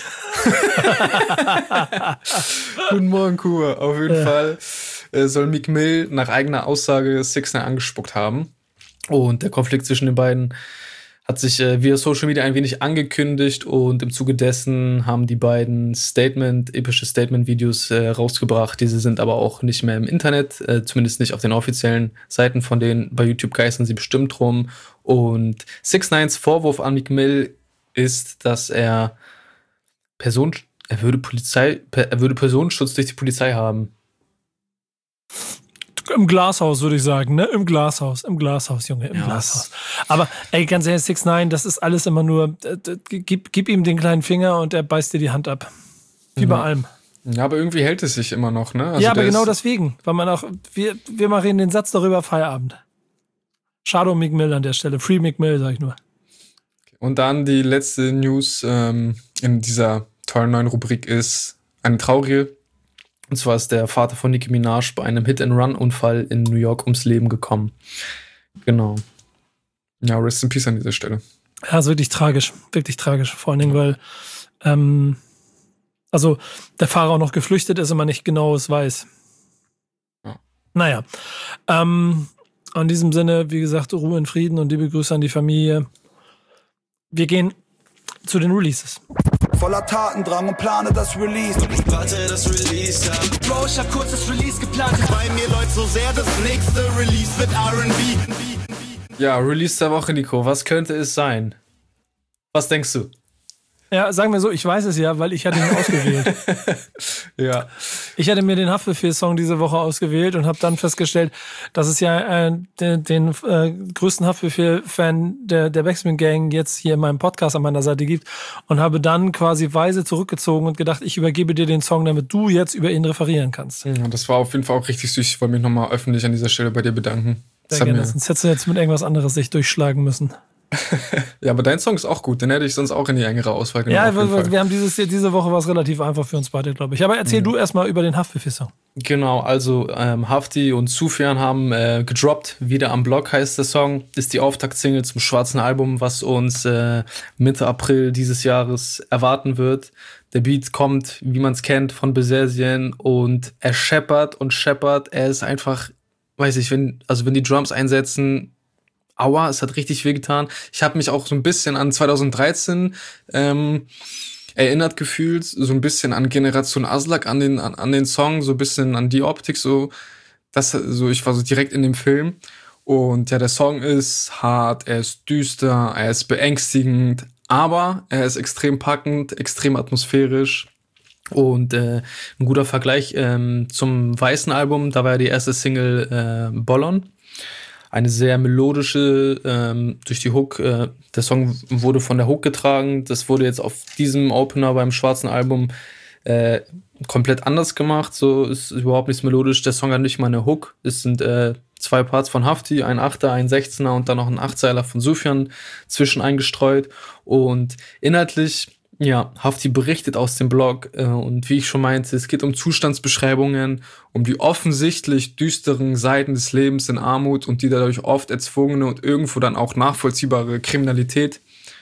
Guten Morgen, Kuba. Auf jeden ja. Fall äh, soll Meek Mill nach eigener Aussage six nine angespuckt haben. Und der Konflikt zwischen den beiden hat sich äh, via Social Media ein wenig angekündigt und im Zuge dessen haben die beiden Statement, epische Statement-Videos äh, rausgebracht. Diese sind aber auch nicht mehr im Internet, äh, zumindest nicht auf den offiziellen Seiten von denen. Bei YouTube geistern sie bestimmt rum. Und six nines Vorwurf an Meek Mill ist, dass er Person, er würde Polizei, er würde Personenschutz durch die Polizei haben. Im Glashaus, würde ich sagen, ne? Im Glashaus, im Glashaus, Junge, im ja, Glashaus. Aber ey, ganz ehrlich, six nine, das ist alles immer nur, äh, gib, gib ihm den kleinen Finger und er beißt dir die Hand ab. Wie bei allem. Ja, aber irgendwie hält es sich immer noch, ne? Also ja, aber der genau ist- deswegen, weil man auch, wir, wir machen den Satz darüber, Feierabend. Schade um Meek Mill an der Stelle. Free Meek Mill, sag ich nur. Und dann die letzte News ähm, in dieser tollen neuen Rubrik ist eine traurige. Und zwar ist der Vater von Nicki Minaj bei einem Hit-and-Run-Unfall in New York ums Leben gekommen. Genau. Ja, rest in peace an dieser Stelle. Ja, ist wirklich tragisch. Wirklich tragisch. Vor allen Dingen, weil ähm, also der Fahrer auch noch geflüchtet ist und man nicht genaues weiß. Ja. Naja. Ähm, in diesem Sinne, wie gesagt, Ruhe in Frieden und liebe Grüße an die Familie. Wir gehen zu den Releases. Voller Tatendrang und plane das Release. Warte, das Release ab. Bro, ich hab kurz das Release geplant. Bei mir läuft so sehr, das nächste Release wird R and B. Ja, Release der Woche, Nico. Was könnte es sein? Was denkst du? Ja, sagen wir so, ich weiß es ja, weil ich hatte ihn ausgewählt. Ja. Ich hatte mir den Haftbefehl-Song diese Woche ausgewählt und habe dann festgestellt, dass es ja äh, den, den äh, größten Haftbefehl-Fan der, der Backspin Gang jetzt hier in meinem Podcast an meiner Seite gibt und habe dann quasi weise zurückgezogen und gedacht, ich übergebe dir den Song, damit du jetzt über ihn referieren kannst. Ja, das war auf jeden Fall auch richtig süß. Ich wollte mich nochmal öffentlich an dieser Stelle bei dir bedanken. Das Sehr hat gerne, mir- sonst hättest du jetzt mit irgendwas anderes sich durchschlagen müssen. Ja, aber dein Song ist auch gut. Den hätte ich sonst auch in die engere Auswahl genommen. Ja, auf jeden wir, Fall. wir haben dieses, diese Woche was relativ einfach für uns beide, glaube ich. Aber erzähl du erstmal über den Haftbefehl-Song. Genau, also ähm, Hafti und Sufjan haben äh, gedroppt. Wieder am Block heißt der Song. Ist die Auftaktsingle zum schwarzen Album, was uns äh, Mitte April dieses Jahres erwarten wird. Der Beat kommt, wie man es kennt, von Besesien und er scheppert und scheppert. Er ist einfach, weiß ich, wenn, also wenn die Drums einsetzen, aua, es hat richtig wehgetan. Ich habe mich auch so ein bisschen an zwanzig dreizehn ähm, erinnert gefühlt, so ein bisschen an Generation Aslak, an den, an, an den Song, so ein bisschen an die Optik, so, das, so, ich war so direkt in dem Film. Und ja, der Song ist hart, er ist düster, er ist beängstigend, aber er ist extrem packend, extrem atmosphärisch. Und äh, ein guter Vergleich ähm, zum weißen Album, da war ja die erste Single äh, Bollon. Eine sehr melodische, ähm, durch die Hook, äh, der Song wurde von der Hook getragen. Das wurde jetzt auf diesem Opener beim schwarzen Album äh, komplett anders gemacht. So ist überhaupt nichts melodisch. Der Song hat nicht mal eine Hook. Es sind äh, zwei Parts von Hafti, ein Achter, ein Sechzehner und dann noch ein Achtzeiler von Sufjan zwischen eingestreut. Und inhaltlich, ja, Hafti berichtet aus dem Blog äh, und wie ich schon meinte, es geht um Zustandsbeschreibungen, um die offensichtlich düsteren Seiten des Lebens in Armut und die dadurch oft erzwungene und irgendwo dann auch nachvollziehbare Kriminalität.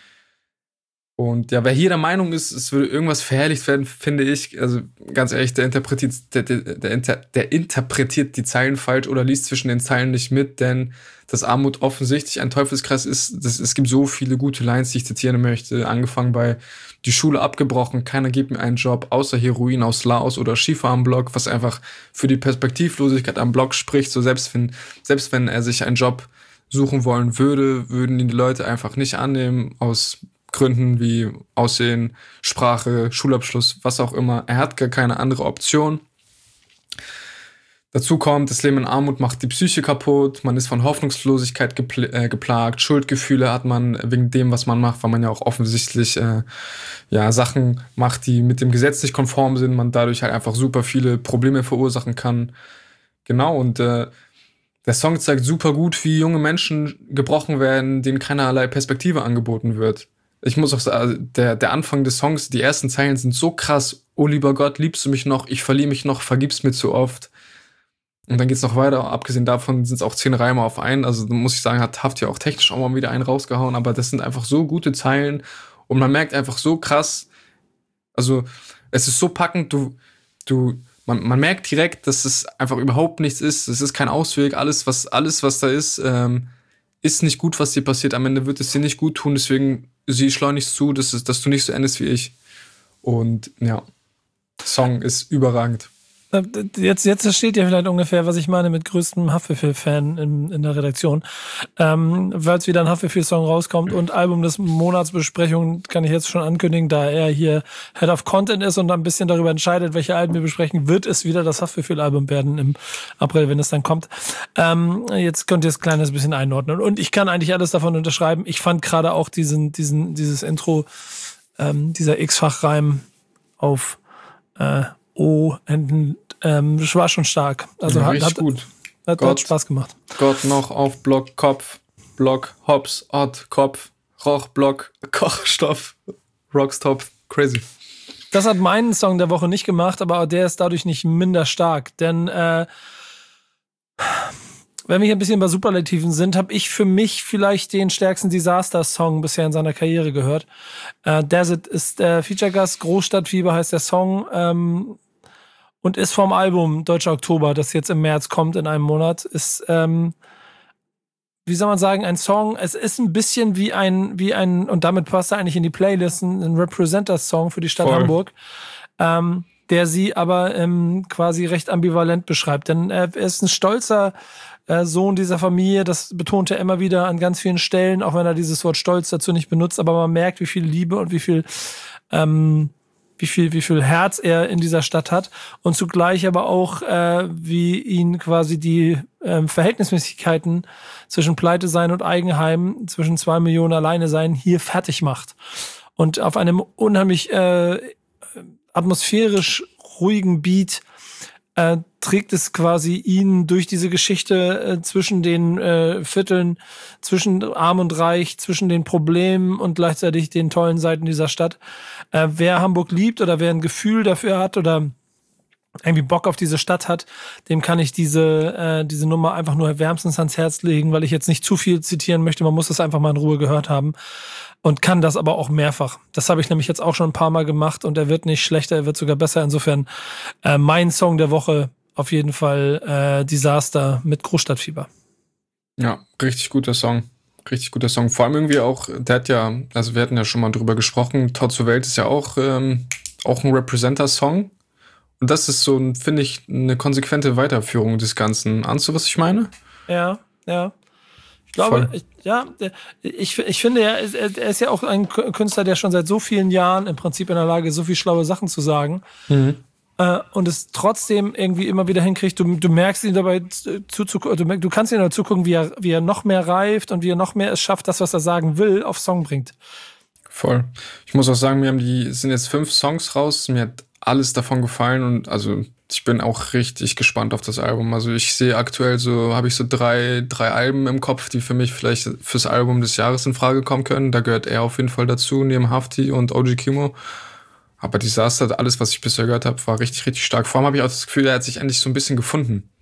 Und ja, wer hier der Meinung ist, es würde irgendwas verherrlicht werden, finde ich, also ganz ehrlich, der interpretiert, der, der, der, Inter, der interpretiert die Zeilen falsch oder liest zwischen den Zeilen nicht mit, denn dass Armut offensichtlich ein Teufelskreis ist, das, es gibt so viele gute Lines, die ich zitieren möchte, angefangen bei die Schule abgebrochen, keiner gibt mir einen Job, außer Heroin aus Laos oder Schiefer am Block, was einfach für die Perspektivlosigkeit am Block spricht, so selbst wenn, selbst wenn er sich einen Job suchen wollen würde, würden ihn die Leute einfach nicht annehmen, aus Gründen wie Aussehen, Sprache, Schulabschluss, was auch immer. Er hat gar keine andere Option. Dazu kommt, das Leben in Armut macht die Psyche kaputt, man ist von Hoffnungslosigkeit gepl- äh, geplagt, Schuldgefühle hat man wegen dem, was man macht, weil man ja auch offensichtlich äh, ja, Sachen macht, die mit dem Gesetz nicht konform sind, man dadurch halt einfach super viele Probleme verursachen kann. Genau, und äh, der Song zeigt super gut, wie junge Menschen gebrochen werden, denen keinerlei Perspektive angeboten wird. Ich muss auch sagen, der, der Anfang des Songs, die ersten Zeilen sind so krass. Oh lieber Gott, liebst du mich noch? Ich verliere mich noch, vergib's mir zu oft. Und dann geht's noch weiter. Abgesehen davon sind es auch zehn Reime auf einen. Also muss ich sagen, hat Hafti auch technisch auch mal wieder einen rausgehauen. Aber das sind einfach so gute Zeilen. Und man merkt einfach so krass, also es ist so packend, du, du, man, man merkt direkt, dass es einfach überhaupt nichts ist. Es ist kein Ausweg. Alles, was, alles, was da ist, ähm, ist nicht gut, was dir passiert. Am Ende wird es dir nicht gut tun. Deswegen sieh schleunigst zu, dass, es, dass du nicht so endest wie ich. Und ja, Song ist überragend. Jetzt, jetzt steht ja vielleicht ungefähr, was ich meine mit größtem Haftbefehl-Fan in, in der Redaktion. Ähm, weil wieder ein Haftbefehl-Song rauskommt und Album des Monatsbesprechung kann ich jetzt schon ankündigen, da er hier Head of Content ist und ein bisschen darüber entscheidet, welche Alben wir besprechen, wird es wieder das Haftbefehl-Album werden im April, wenn es dann kommt. Ähm, jetzt könnt ihr es ein kleines bisschen einordnen. Und ich kann eigentlich alles davon unterschreiben. Ich fand gerade auch diesen, diesen, dieses Intro, ähm, dieser X-Fach-Reim auf Äh, oh, und, ähm, das war schon stark. Also ja, hat, richtig hat, gut. Hat, Gott, hat Spaß gemacht. Gott noch auf Block, Kopf, Block, Hops, Ort, Kopf, Roch, Block, Kochstoff, Rockstopf, crazy. Das hat meinen Song der Woche nicht gemacht, aber der ist dadurch nicht minder stark. Denn äh, wenn wir hier ein bisschen bei Superlativen sind, habe ich für mich vielleicht den stärksten Disaster-Song bisher in seiner Karriere gehört. Äh, Desert ist der Feature-Gast, Großstadtfieber heißt der Song ähm, und ist vom Album Deutscher Oktober, das jetzt im März kommt in einem Monat. Ist, ähm, wie soll man sagen, ein Song, es ist ein bisschen wie ein, wie ein und damit passt er eigentlich in die Playlist, ein Representer-Song für die Stadt Voll. Hamburg. Ähm, der sie aber ähm, quasi recht ambivalent beschreibt. Denn äh, er ist ein stolzer äh, Sohn dieser Familie, das betont er immer wieder an ganz vielen Stellen, auch wenn er dieses Wort Stolz dazu nicht benutzt, aber man merkt, wie viel Liebe und wie viel ähm, wie viel, wie viel Herz er in dieser Stadt hat und zugleich aber auch, äh, wie ihn quasi die äh, Verhältnismäßigkeiten zwischen Pleite sein und Eigenheim, zwischen zwei Millionen alleine sein, hier fertig macht. Und auf einem unheimlich äh, atmosphärisch ruhigen Beat äh, trägt es quasi ihn durch diese Geschichte äh, zwischen den äh, Vierteln, zwischen Arm und Reich, zwischen den Problemen und gleichzeitig den tollen Seiten dieser Stadt. Äh, wer Hamburg liebt oder wer ein Gefühl dafür hat oder irgendwie Bock auf diese Stadt hat, dem kann ich diese äh, diese Nummer einfach nur wärmstens ans Herz legen, weil ich jetzt nicht zu viel zitieren möchte. Man muss das einfach mal in Ruhe gehört haben. Und kann das aber auch mehrfach. Das habe ich nämlich jetzt auch schon ein paar Mal gemacht und er wird nicht schlechter, er wird sogar besser. Insofern äh, mein Song der Woche auf jeden Fall äh, Disaster mit Großstadtfieber. Ja, richtig guter Song. Richtig guter Song. Vor allem irgendwie auch, der hat ja, also wir hatten ja schon mal drüber gesprochen, Tor zur Welt ist ja auch, ähm, auch ein Representer-Song. Und das ist so, finde ich, eine konsequente Weiterführung des Ganzen. Ahnst du, was ich meine? Ja, ja. Ich glaube, ich, ja, ich, ich finde, er ist, er ist ja auch ein Künstler, der schon seit so vielen Jahren im Prinzip in der Lage ist, so viel schlaue Sachen zu sagen. Mhm. Äh, und es trotzdem irgendwie immer wieder hinkriegt. Du, du merkst ihn dabei zuzugucken, du, du kannst ihn dabei zugucken, wie er, wie er noch mehr reift und wie er noch mehr es schafft, das, was er sagen will, auf Song bringt. Voll. Ich muss auch sagen, mir haben die, es sind jetzt fünf Songs raus. Mir hat alles davon gefallen und also ich bin auch richtig gespannt auf das Album. Also ich sehe aktuell so, habe ich so drei, drei Alben im Kopf, die für mich vielleicht fürs Album des Jahres in Frage kommen können. Da gehört er auf jeden Fall dazu, neben Hafti und O G Kimo. Aber Disaster, alles, was ich bisher gehört habe, war richtig, richtig stark. Vor allem habe ich auch das Gefühl, er hat sich endlich so ein bisschen gefunden.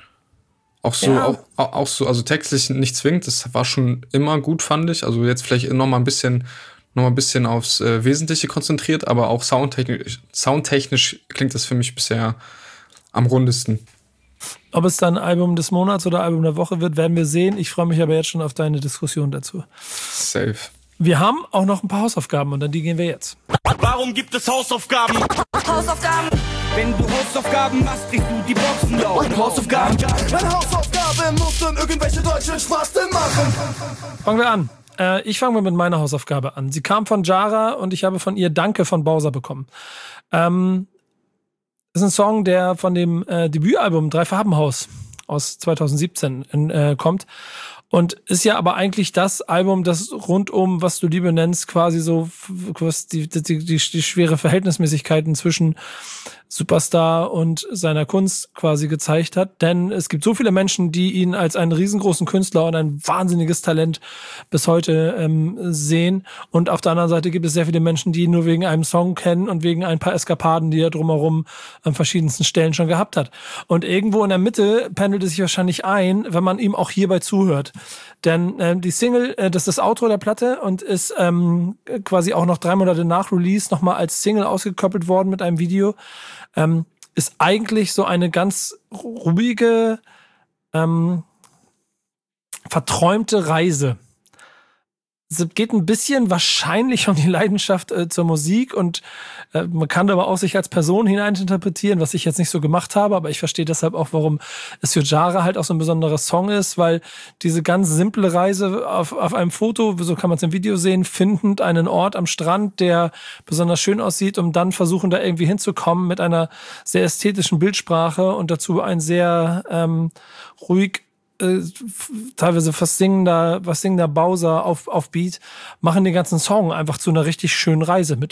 Auch so, ja. auch, auch so, also textlich nicht zwingend, das war schon immer gut, fand ich. Also jetzt vielleicht noch mal ein bisschen noch mal ein bisschen aufs äh, Wesentliche konzentriert, aber auch soundtechnisch, soundtechnisch klingt das für mich bisher am rundesten. Ob es dann Album des Monats oder Album der Woche wird, werden wir sehen. Ich freue mich aber jetzt schon auf deine Diskussion dazu. Safe. Wir haben auch noch ein paar Hausaufgaben und an die gehen wir jetzt. Warum gibt es Hausaufgaben? Hausaufgaben. Wenn du Hausaufgaben machst, kriegst du die Boxen laut. Hausaufgaben. Meine Hausaufgabe muss dann irgendwelche deutschen Spasten machen. Fangen wir an. Äh, ich fange mal mit meiner Hausaufgabe an. Sie kam von Jara und ich habe von ihr Danke von Bowser bekommen. Ähm, das ist ein Song, der von dem äh, Debütalbum Drei Farbenhaus aus zwanzig siebzehn in, äh, kommt. Und ist ja aber eigentlich das Album, das rund um, was du Liebe nennst, quasi so was die, die, die, die schwere Verhältnismäßigkeiten zwischen Superstar und seiner Kunst quasi gezeigt hat. Denn es gibt so viele Menschen, die ihn als einen riesengroßen Künstler und ein wahnsinniges Talent bis heute ähm, sehen. Und auf der anderen Seite gibt es sehr viele Menschen, die ihn nur wegen einem Song kennen und wegen ein paar Eskapaden, die er drumherum an verschiedensten Stellen schon gehabt hat. Und irgendwo in der Mitte pendelt es sich wahrscheinlich ein, wenn man ihm auch hierbei zuhört. Denn äh, die Single, äh, das ist das Outro der Platte und ist ähm, quasi auch noch drei Monate nach Release nochmal als Single ausgekoppelt worden mit einem Video. Ähm, ist eigentlich so eine ganz ruhige, ähm, verträumte Reise. Es geht ein bisschen wahrscheinlich um die Leidenschaft äh, zur Musik und äh, man kann aber auch sich als Person hineininterpretieren, was ich jetzt nicht so gemacht habe, aber ich verstehe deshalb auch, warum es für Jara halt auch so ein besonderer Song ist, weil diese ganz simple Reise auf, auf einem Foto, so kann man es im Video sehen, findend einen Ort am Strand, der besonders schön aussieht, um dann versuchen, da irgendwie hinzukommen mit einer sehr ästhetischen Bildsprache und dazu ein sehr ähm, ruhig teilweise fast singender, was singender Bowser auf, auf Beat, machen den ganzen Song einfach zu einer richtig schönen Reise mit ihm.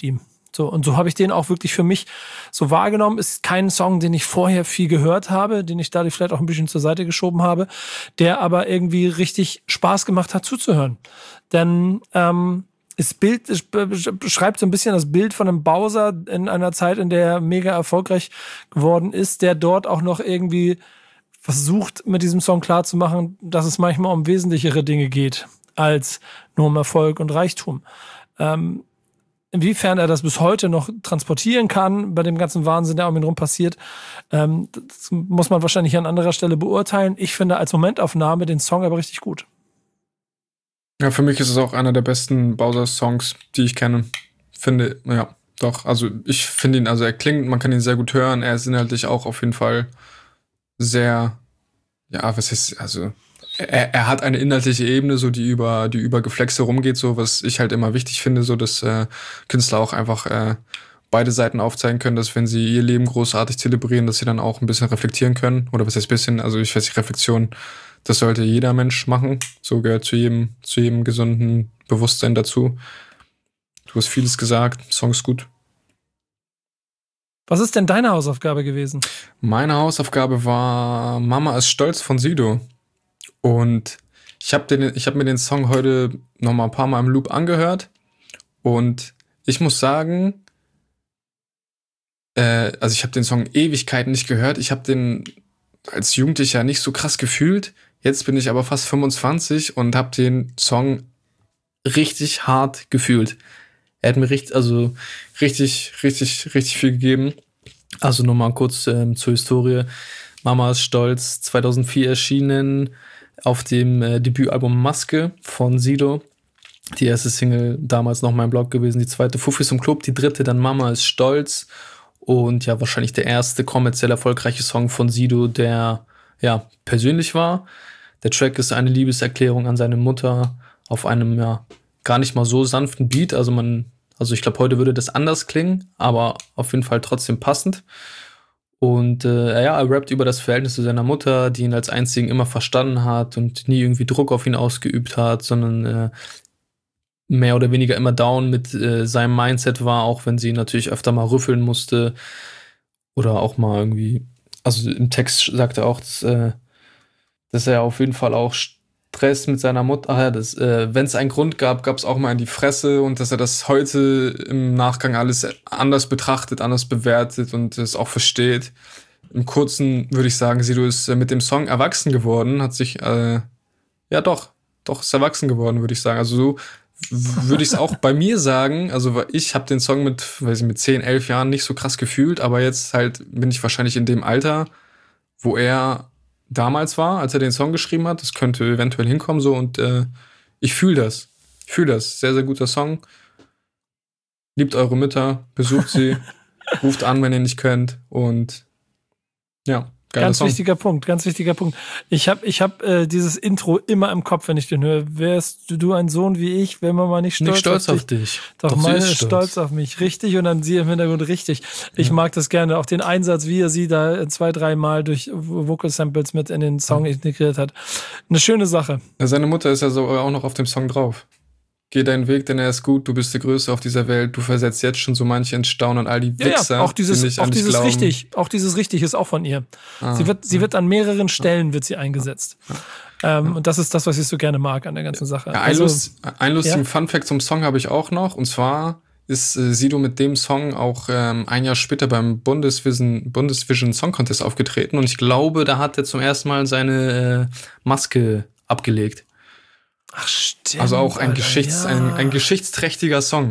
So, und so habe ich den auch wirklich für mich so wahrgenommen. Ist kein Song, den ich vorher viel gehört habe, den ich dadurch vielleicht auch ein bisschen zur Seite geschoben habe, der aber irgendwie richtig Spaß gemacht hat zuzuhören. Denn ähm, das Bild es beschreibt so ein bisschen das Bild von einem Bowser in einer Zeit, in der er mega erfolgreich geworden ist, der dort auch noch irgendwie versucht, mit diesem Song klarzumachen, dass es manchmal um wesentlichere Dinge geht, als nur um Erfolg und Reichtum. Ähm, Inwiefern er das bis heute noch transportieren kann, bei dem ganzen Wahnsinn, der um ihn rum passiert, ähm, das muss man wahrscheinlich an anderer Stelle beurteilen. Ich finde als Momentaufnahme den Song aber richtig gut. Ja, für mich ist es auch einer der besten Bowser-Songs, die ich kenne. Finde, ja, doch. Also ich finde ihn, also er klingt, man kann ihn sehr gut hören. Er ist inhaltlich auch auf jeden Fall sehr, ja, was ist, also Er, er hat eine inhaltliche Ebene, so die über die über Geflexe rumgeht, so was ich halt immer wichtig finde, so dass äh, Künstler auch einfach äh, beide Seiten aufzeigen können, dass wenn sie ihr Leben großartig zelebrieren, dass sie dann auch ein bisschen reflektieren können. Oder was heißt bisschen? Also ich weiß nicht, Reflexion, das sollte jeder Mensch machen. So gehört zu jedem zu jedem gesunden Bewusstsein dazu. Du hast vieles gesagt, Song ist gut. Was ist denn deine Hausaufgabe gewesen? Meine Hausaufgabe war Mama ist stolz von Sido. Und ich habe den, ich habe mir den Song heute noch mal ein paar Mal im Loop angehört und ich muss sagen, äh, also ich habe den Song Ewigkeiten nicht gehört. Ich habe den als Jugendlicher nicht so krass gefühlt. Jetzt bin ich aber fast fünfundzwanzig und habe den Song richtig hart gefühlt. Er hat mir richtig, also richtig, richtig, richtig viel gegeben. Also nur mal kurz ähm, zur Historie. Mama ist stolz, zweitausendvier erschienen. Auf dem äh, Debütalbum Maske von Sido. Die erste Single damals noch mein Blog gewesen, die zweite Fuffis im Club, die dritte dann Mama ist stolz. Und ja, wahrscheinlich der erste kommerziell erfolgreiche Song von Sido, der ja persönlich war. Der Track ist eine Liebeserklärung an seine Mutter auf einem ja gar nicht mal so sanften Beat. Also man, also ich glaube, heute würde das anders klingen, aber auf jeden Fall trotzdem passend. Und äh, ja, er rappt über das Verhältnis zu seiner Mutter, die ihn als einzigen immer verstanden hat und nie irgendwie Druck auf ihn ausgeübt hat, sondern äh, mehr oder weniger immer down mit äh, seinem Mindset war, auch wenn sie ihn natürlich öfter mal rüffeln musste oder auch mal irgendwie, also im Text sagt er auch, dass, äh, dass er auf jeden Fall auch Stress mit seiner Mutter, ach ja, das, äh, wenn es einen Grund gab, gab es auch mal in die Fresse und dass er das heute im Nachgang alles anders betrachtet, anders bewertet und es auch versteht. Im Kurzen würde ich sagen, Sido ist äh, mit dem Song erwachsen geworden, hat sich, äh, ja doch, doch ist erwachsen geworden, würde ich sagen. Also so w- würde ich es auch bei mir sagen, also ich habe den Song mit, weiß ich, mit zehn, elf Jahren nicht so krass gefühlt, aber jetzt halt bin ich wahrscheinlich in dem Alter, wo er damals war, als er den Song geschrieben hat. Das könnte eventuell hinkommen so und äh, ich fühle das. Ich fühle das. Sehr, sehr guter Song. Liebt eure Mütter, besucht sie, ruft an, wenn ihr nicht könnt und ja, geiler Ganz Song. wichtiger Punkt, ganz wichtiger Punkt. Ich habe ich hab, äh, dieses Intro immer im Kopf, wenn ich den höre. Wärst du ein Sohn wie ich, wäre man mal nicht stolz, Nicht stolz auf auf dich. dich. Doch, Doch, sie meine ist ist stolz. stolz. auf mich. Richtig, und dann sie im Hintergrund richtig. Ich Ja. mag das gerne. Auch den Einsatz, wie er sie da zwei, dreimal durch Vocal Samples mit in den Song integriert hat. Eine schöne Sache. Ja, seine Mutter ist ja so auch noch auf dem Song drauf. Geh deinen Weg, denn er ist gut, du bist der Größte auf dieser Welt, du versetzt jetzt schon so manche ins Staunen und all die Ja, Wichser, ja, auch die dieses, nicht auch an dich dieses glauben. richtig, auch dieses richtig ist auch von ihr. Ah, sie wird, sie ja. wird an mehreren Stellen wird sie eingesetzt. Ähm, und das ist das, was ich so gerne mag an der ganzen Sache. Ja, ein, Also, Lust, ein lustigen ja? Funfact zum Song habe ich auch noch. Und zwar ist äh, Sido mit dem Song auch ähm, ein Jahr später beim Bundesvision, Bundesvision Song Contest aufgetreten. Und ich glaube, da hat er zum ersten Mal seine äh, Maske abgelegt. Ach, stimmt. Also auch ein, Alter, Geschichts-, ja. ein, ein geschichtsträchtiger Song.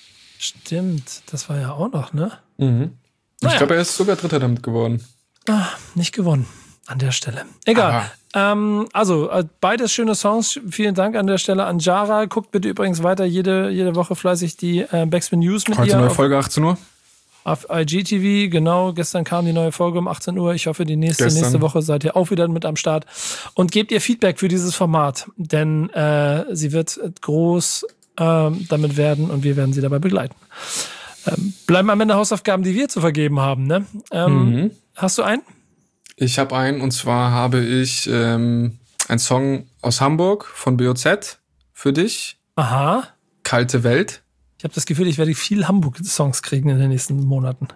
Stimmt, das war ja auch noch, ne? Mhm. Naja. Ich glaube, er ist sogar Dritter damit geworden. Ah, nicht gewonnen an der Stelle. Egal. Ähm, also, äh, beides schöne Songs. Vielen Dank an der Stelle an Jara. Guckt bitte übrigens weiter jede, jede Woche fleißig die äh, Backspin News mit Heute ihr neue auf, Folge achtzehn Uhr. auf I G T V. Genau, gestern kam die neue Folge um achtzehn Uhr. Ich hoffe, die nächste, Gestern. nächste Woche seid ihr auch wieder mit am Start. Und gebt ihr Feedback für dieses Format, denn äh, sie wird groß ähm, damit werden und wir werden sie dabei begleiten. Ähm, bleiben am Ende Hausaufgaben, die wir zu vergeben haben. Ne? Ähm, Mhm. Hast du einen? Ich habe einen, und zwar habe ich ähm, einen Song aus Hamburg von B O Z für dich. Aha. Kalte Welt. Ich habe das Gefühl, ich werde viel Hamburg-Songs kriegen in den nächsten Monaten.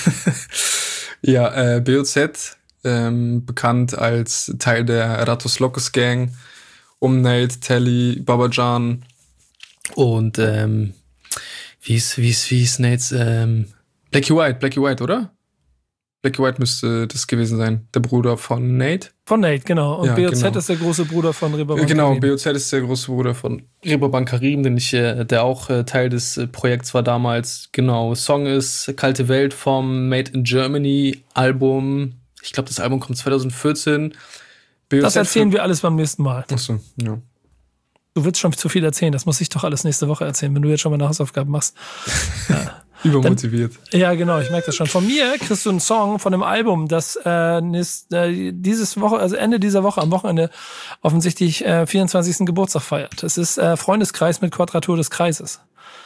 Ja, äh, B O Z, ähm, bekannt als Teil der Ratos Locos Gang, um Nate, Telly, Babajan und ähm, wie ist, wie ist, wie ist Nates, ähm, Blackie White, Blackie White, oder? Blackie White müsste das gewesen sein, der Bruder von Nate. Von Nate, genau. Und Ja, B O Z genau. ist der große Bruder von Reeperbahn Genau, Karim. B O Z ist der große Bruder von Reeperbahn Karim, den ich, äh, der auch äh, Teil des äh, Projekts war damals. Genau, Song ist Kalte Welt vom Made in Germany Album. Ich glaube, das Album kommt zwanzig vierzehn. B O Z Das erzählen wir alles beim nächsten Mal. Achso, ja. Du willst schon zu viel erzählen, das muss ich doch alles nächste Woche erzählen, wenn du jetzt schon mal eine Hausaufgaben machst. Ja. Übermotiviert. Ja, genau, ich merke das schon. Von mir kriegst du einen Song von einem Album, das äh, nächst, äh, dieses Woche, also Ende dieser Woche, am Wochenende offensichtlich äh, vierundzwanzigsten Geburtstag feiert. Es ist äh, Freundeskreis mit Quadratur des Kreises.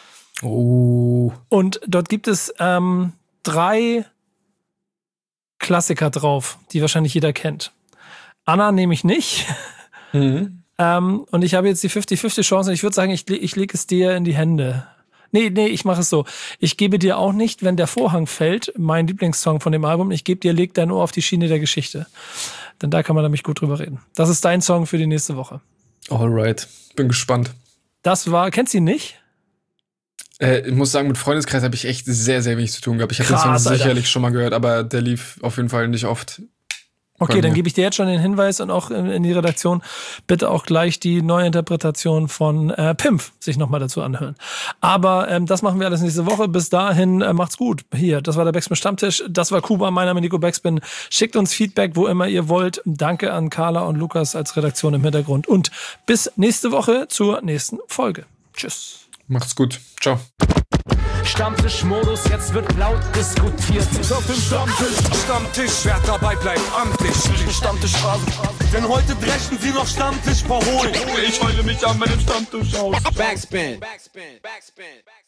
Oh. Und dort gibt es ähm, drei Klassiker drauf, die wahrscheinlich jeder kennt. Anna nehme ich nicht. Mhm. ähm, und ich habe jetzt die fünfzig fünfzig Chance. Ich würde sagen, ich, ich lege es dir in die Hände. Nee, nee, ich mache es so. Ich gebe dir auch nicht, wenn der Vorhang fällt, mein Lieblingssong von dem Album, ich gebe dir Leg dein Ohr auf die Schiene der Geschichte. Denn da kann man nämlich gut drüber reden. Das ist dein Song für die nächste Woche. Alright. Bin gespannt. Das war, kennst du ihn nicht? Äh, ich muss sagen, mit Freundeskreis habe ich echt sehr, sehr wenig zu tun gehabt. Ich habe den Krass, Song Alter. sicherlich schon mal gehört, aber der lief auf jeden Fall nicht oft. Okay, Bei dann mir. gebe ich dir jetzt schon den Hinweis und auch in, in die Redaktion bitte auch gleich die Neuinterpretation von äh, Pimp sich nochmal dazu anhören. Aber ähm, das machen wir alles nächste Woche. Bis dahin äh, macht's gut. Hier, das war der Backspin Stammtisch. Das war Kuba, mein Name Nico Backspin. Schickt uns Feedback, wo immer ihr wollt. Danke an Carla und Lukas als Redaktion im Hintergrund. Und bis nächste Woche zur nächsten Folge. Tschüss. Macht's gut. Ciao. Stammtischmodus, jetzt wird laut diskutiert. Auf dem Stammtisch, Stammtisch, wer dabei bleibt, amtlich. Stammtisch Phase. Denn heute brechen sie noch Stammtisch verholen. Ich heule mich an meinem Stammtisch aus. Backspin. Backspin. Backspin.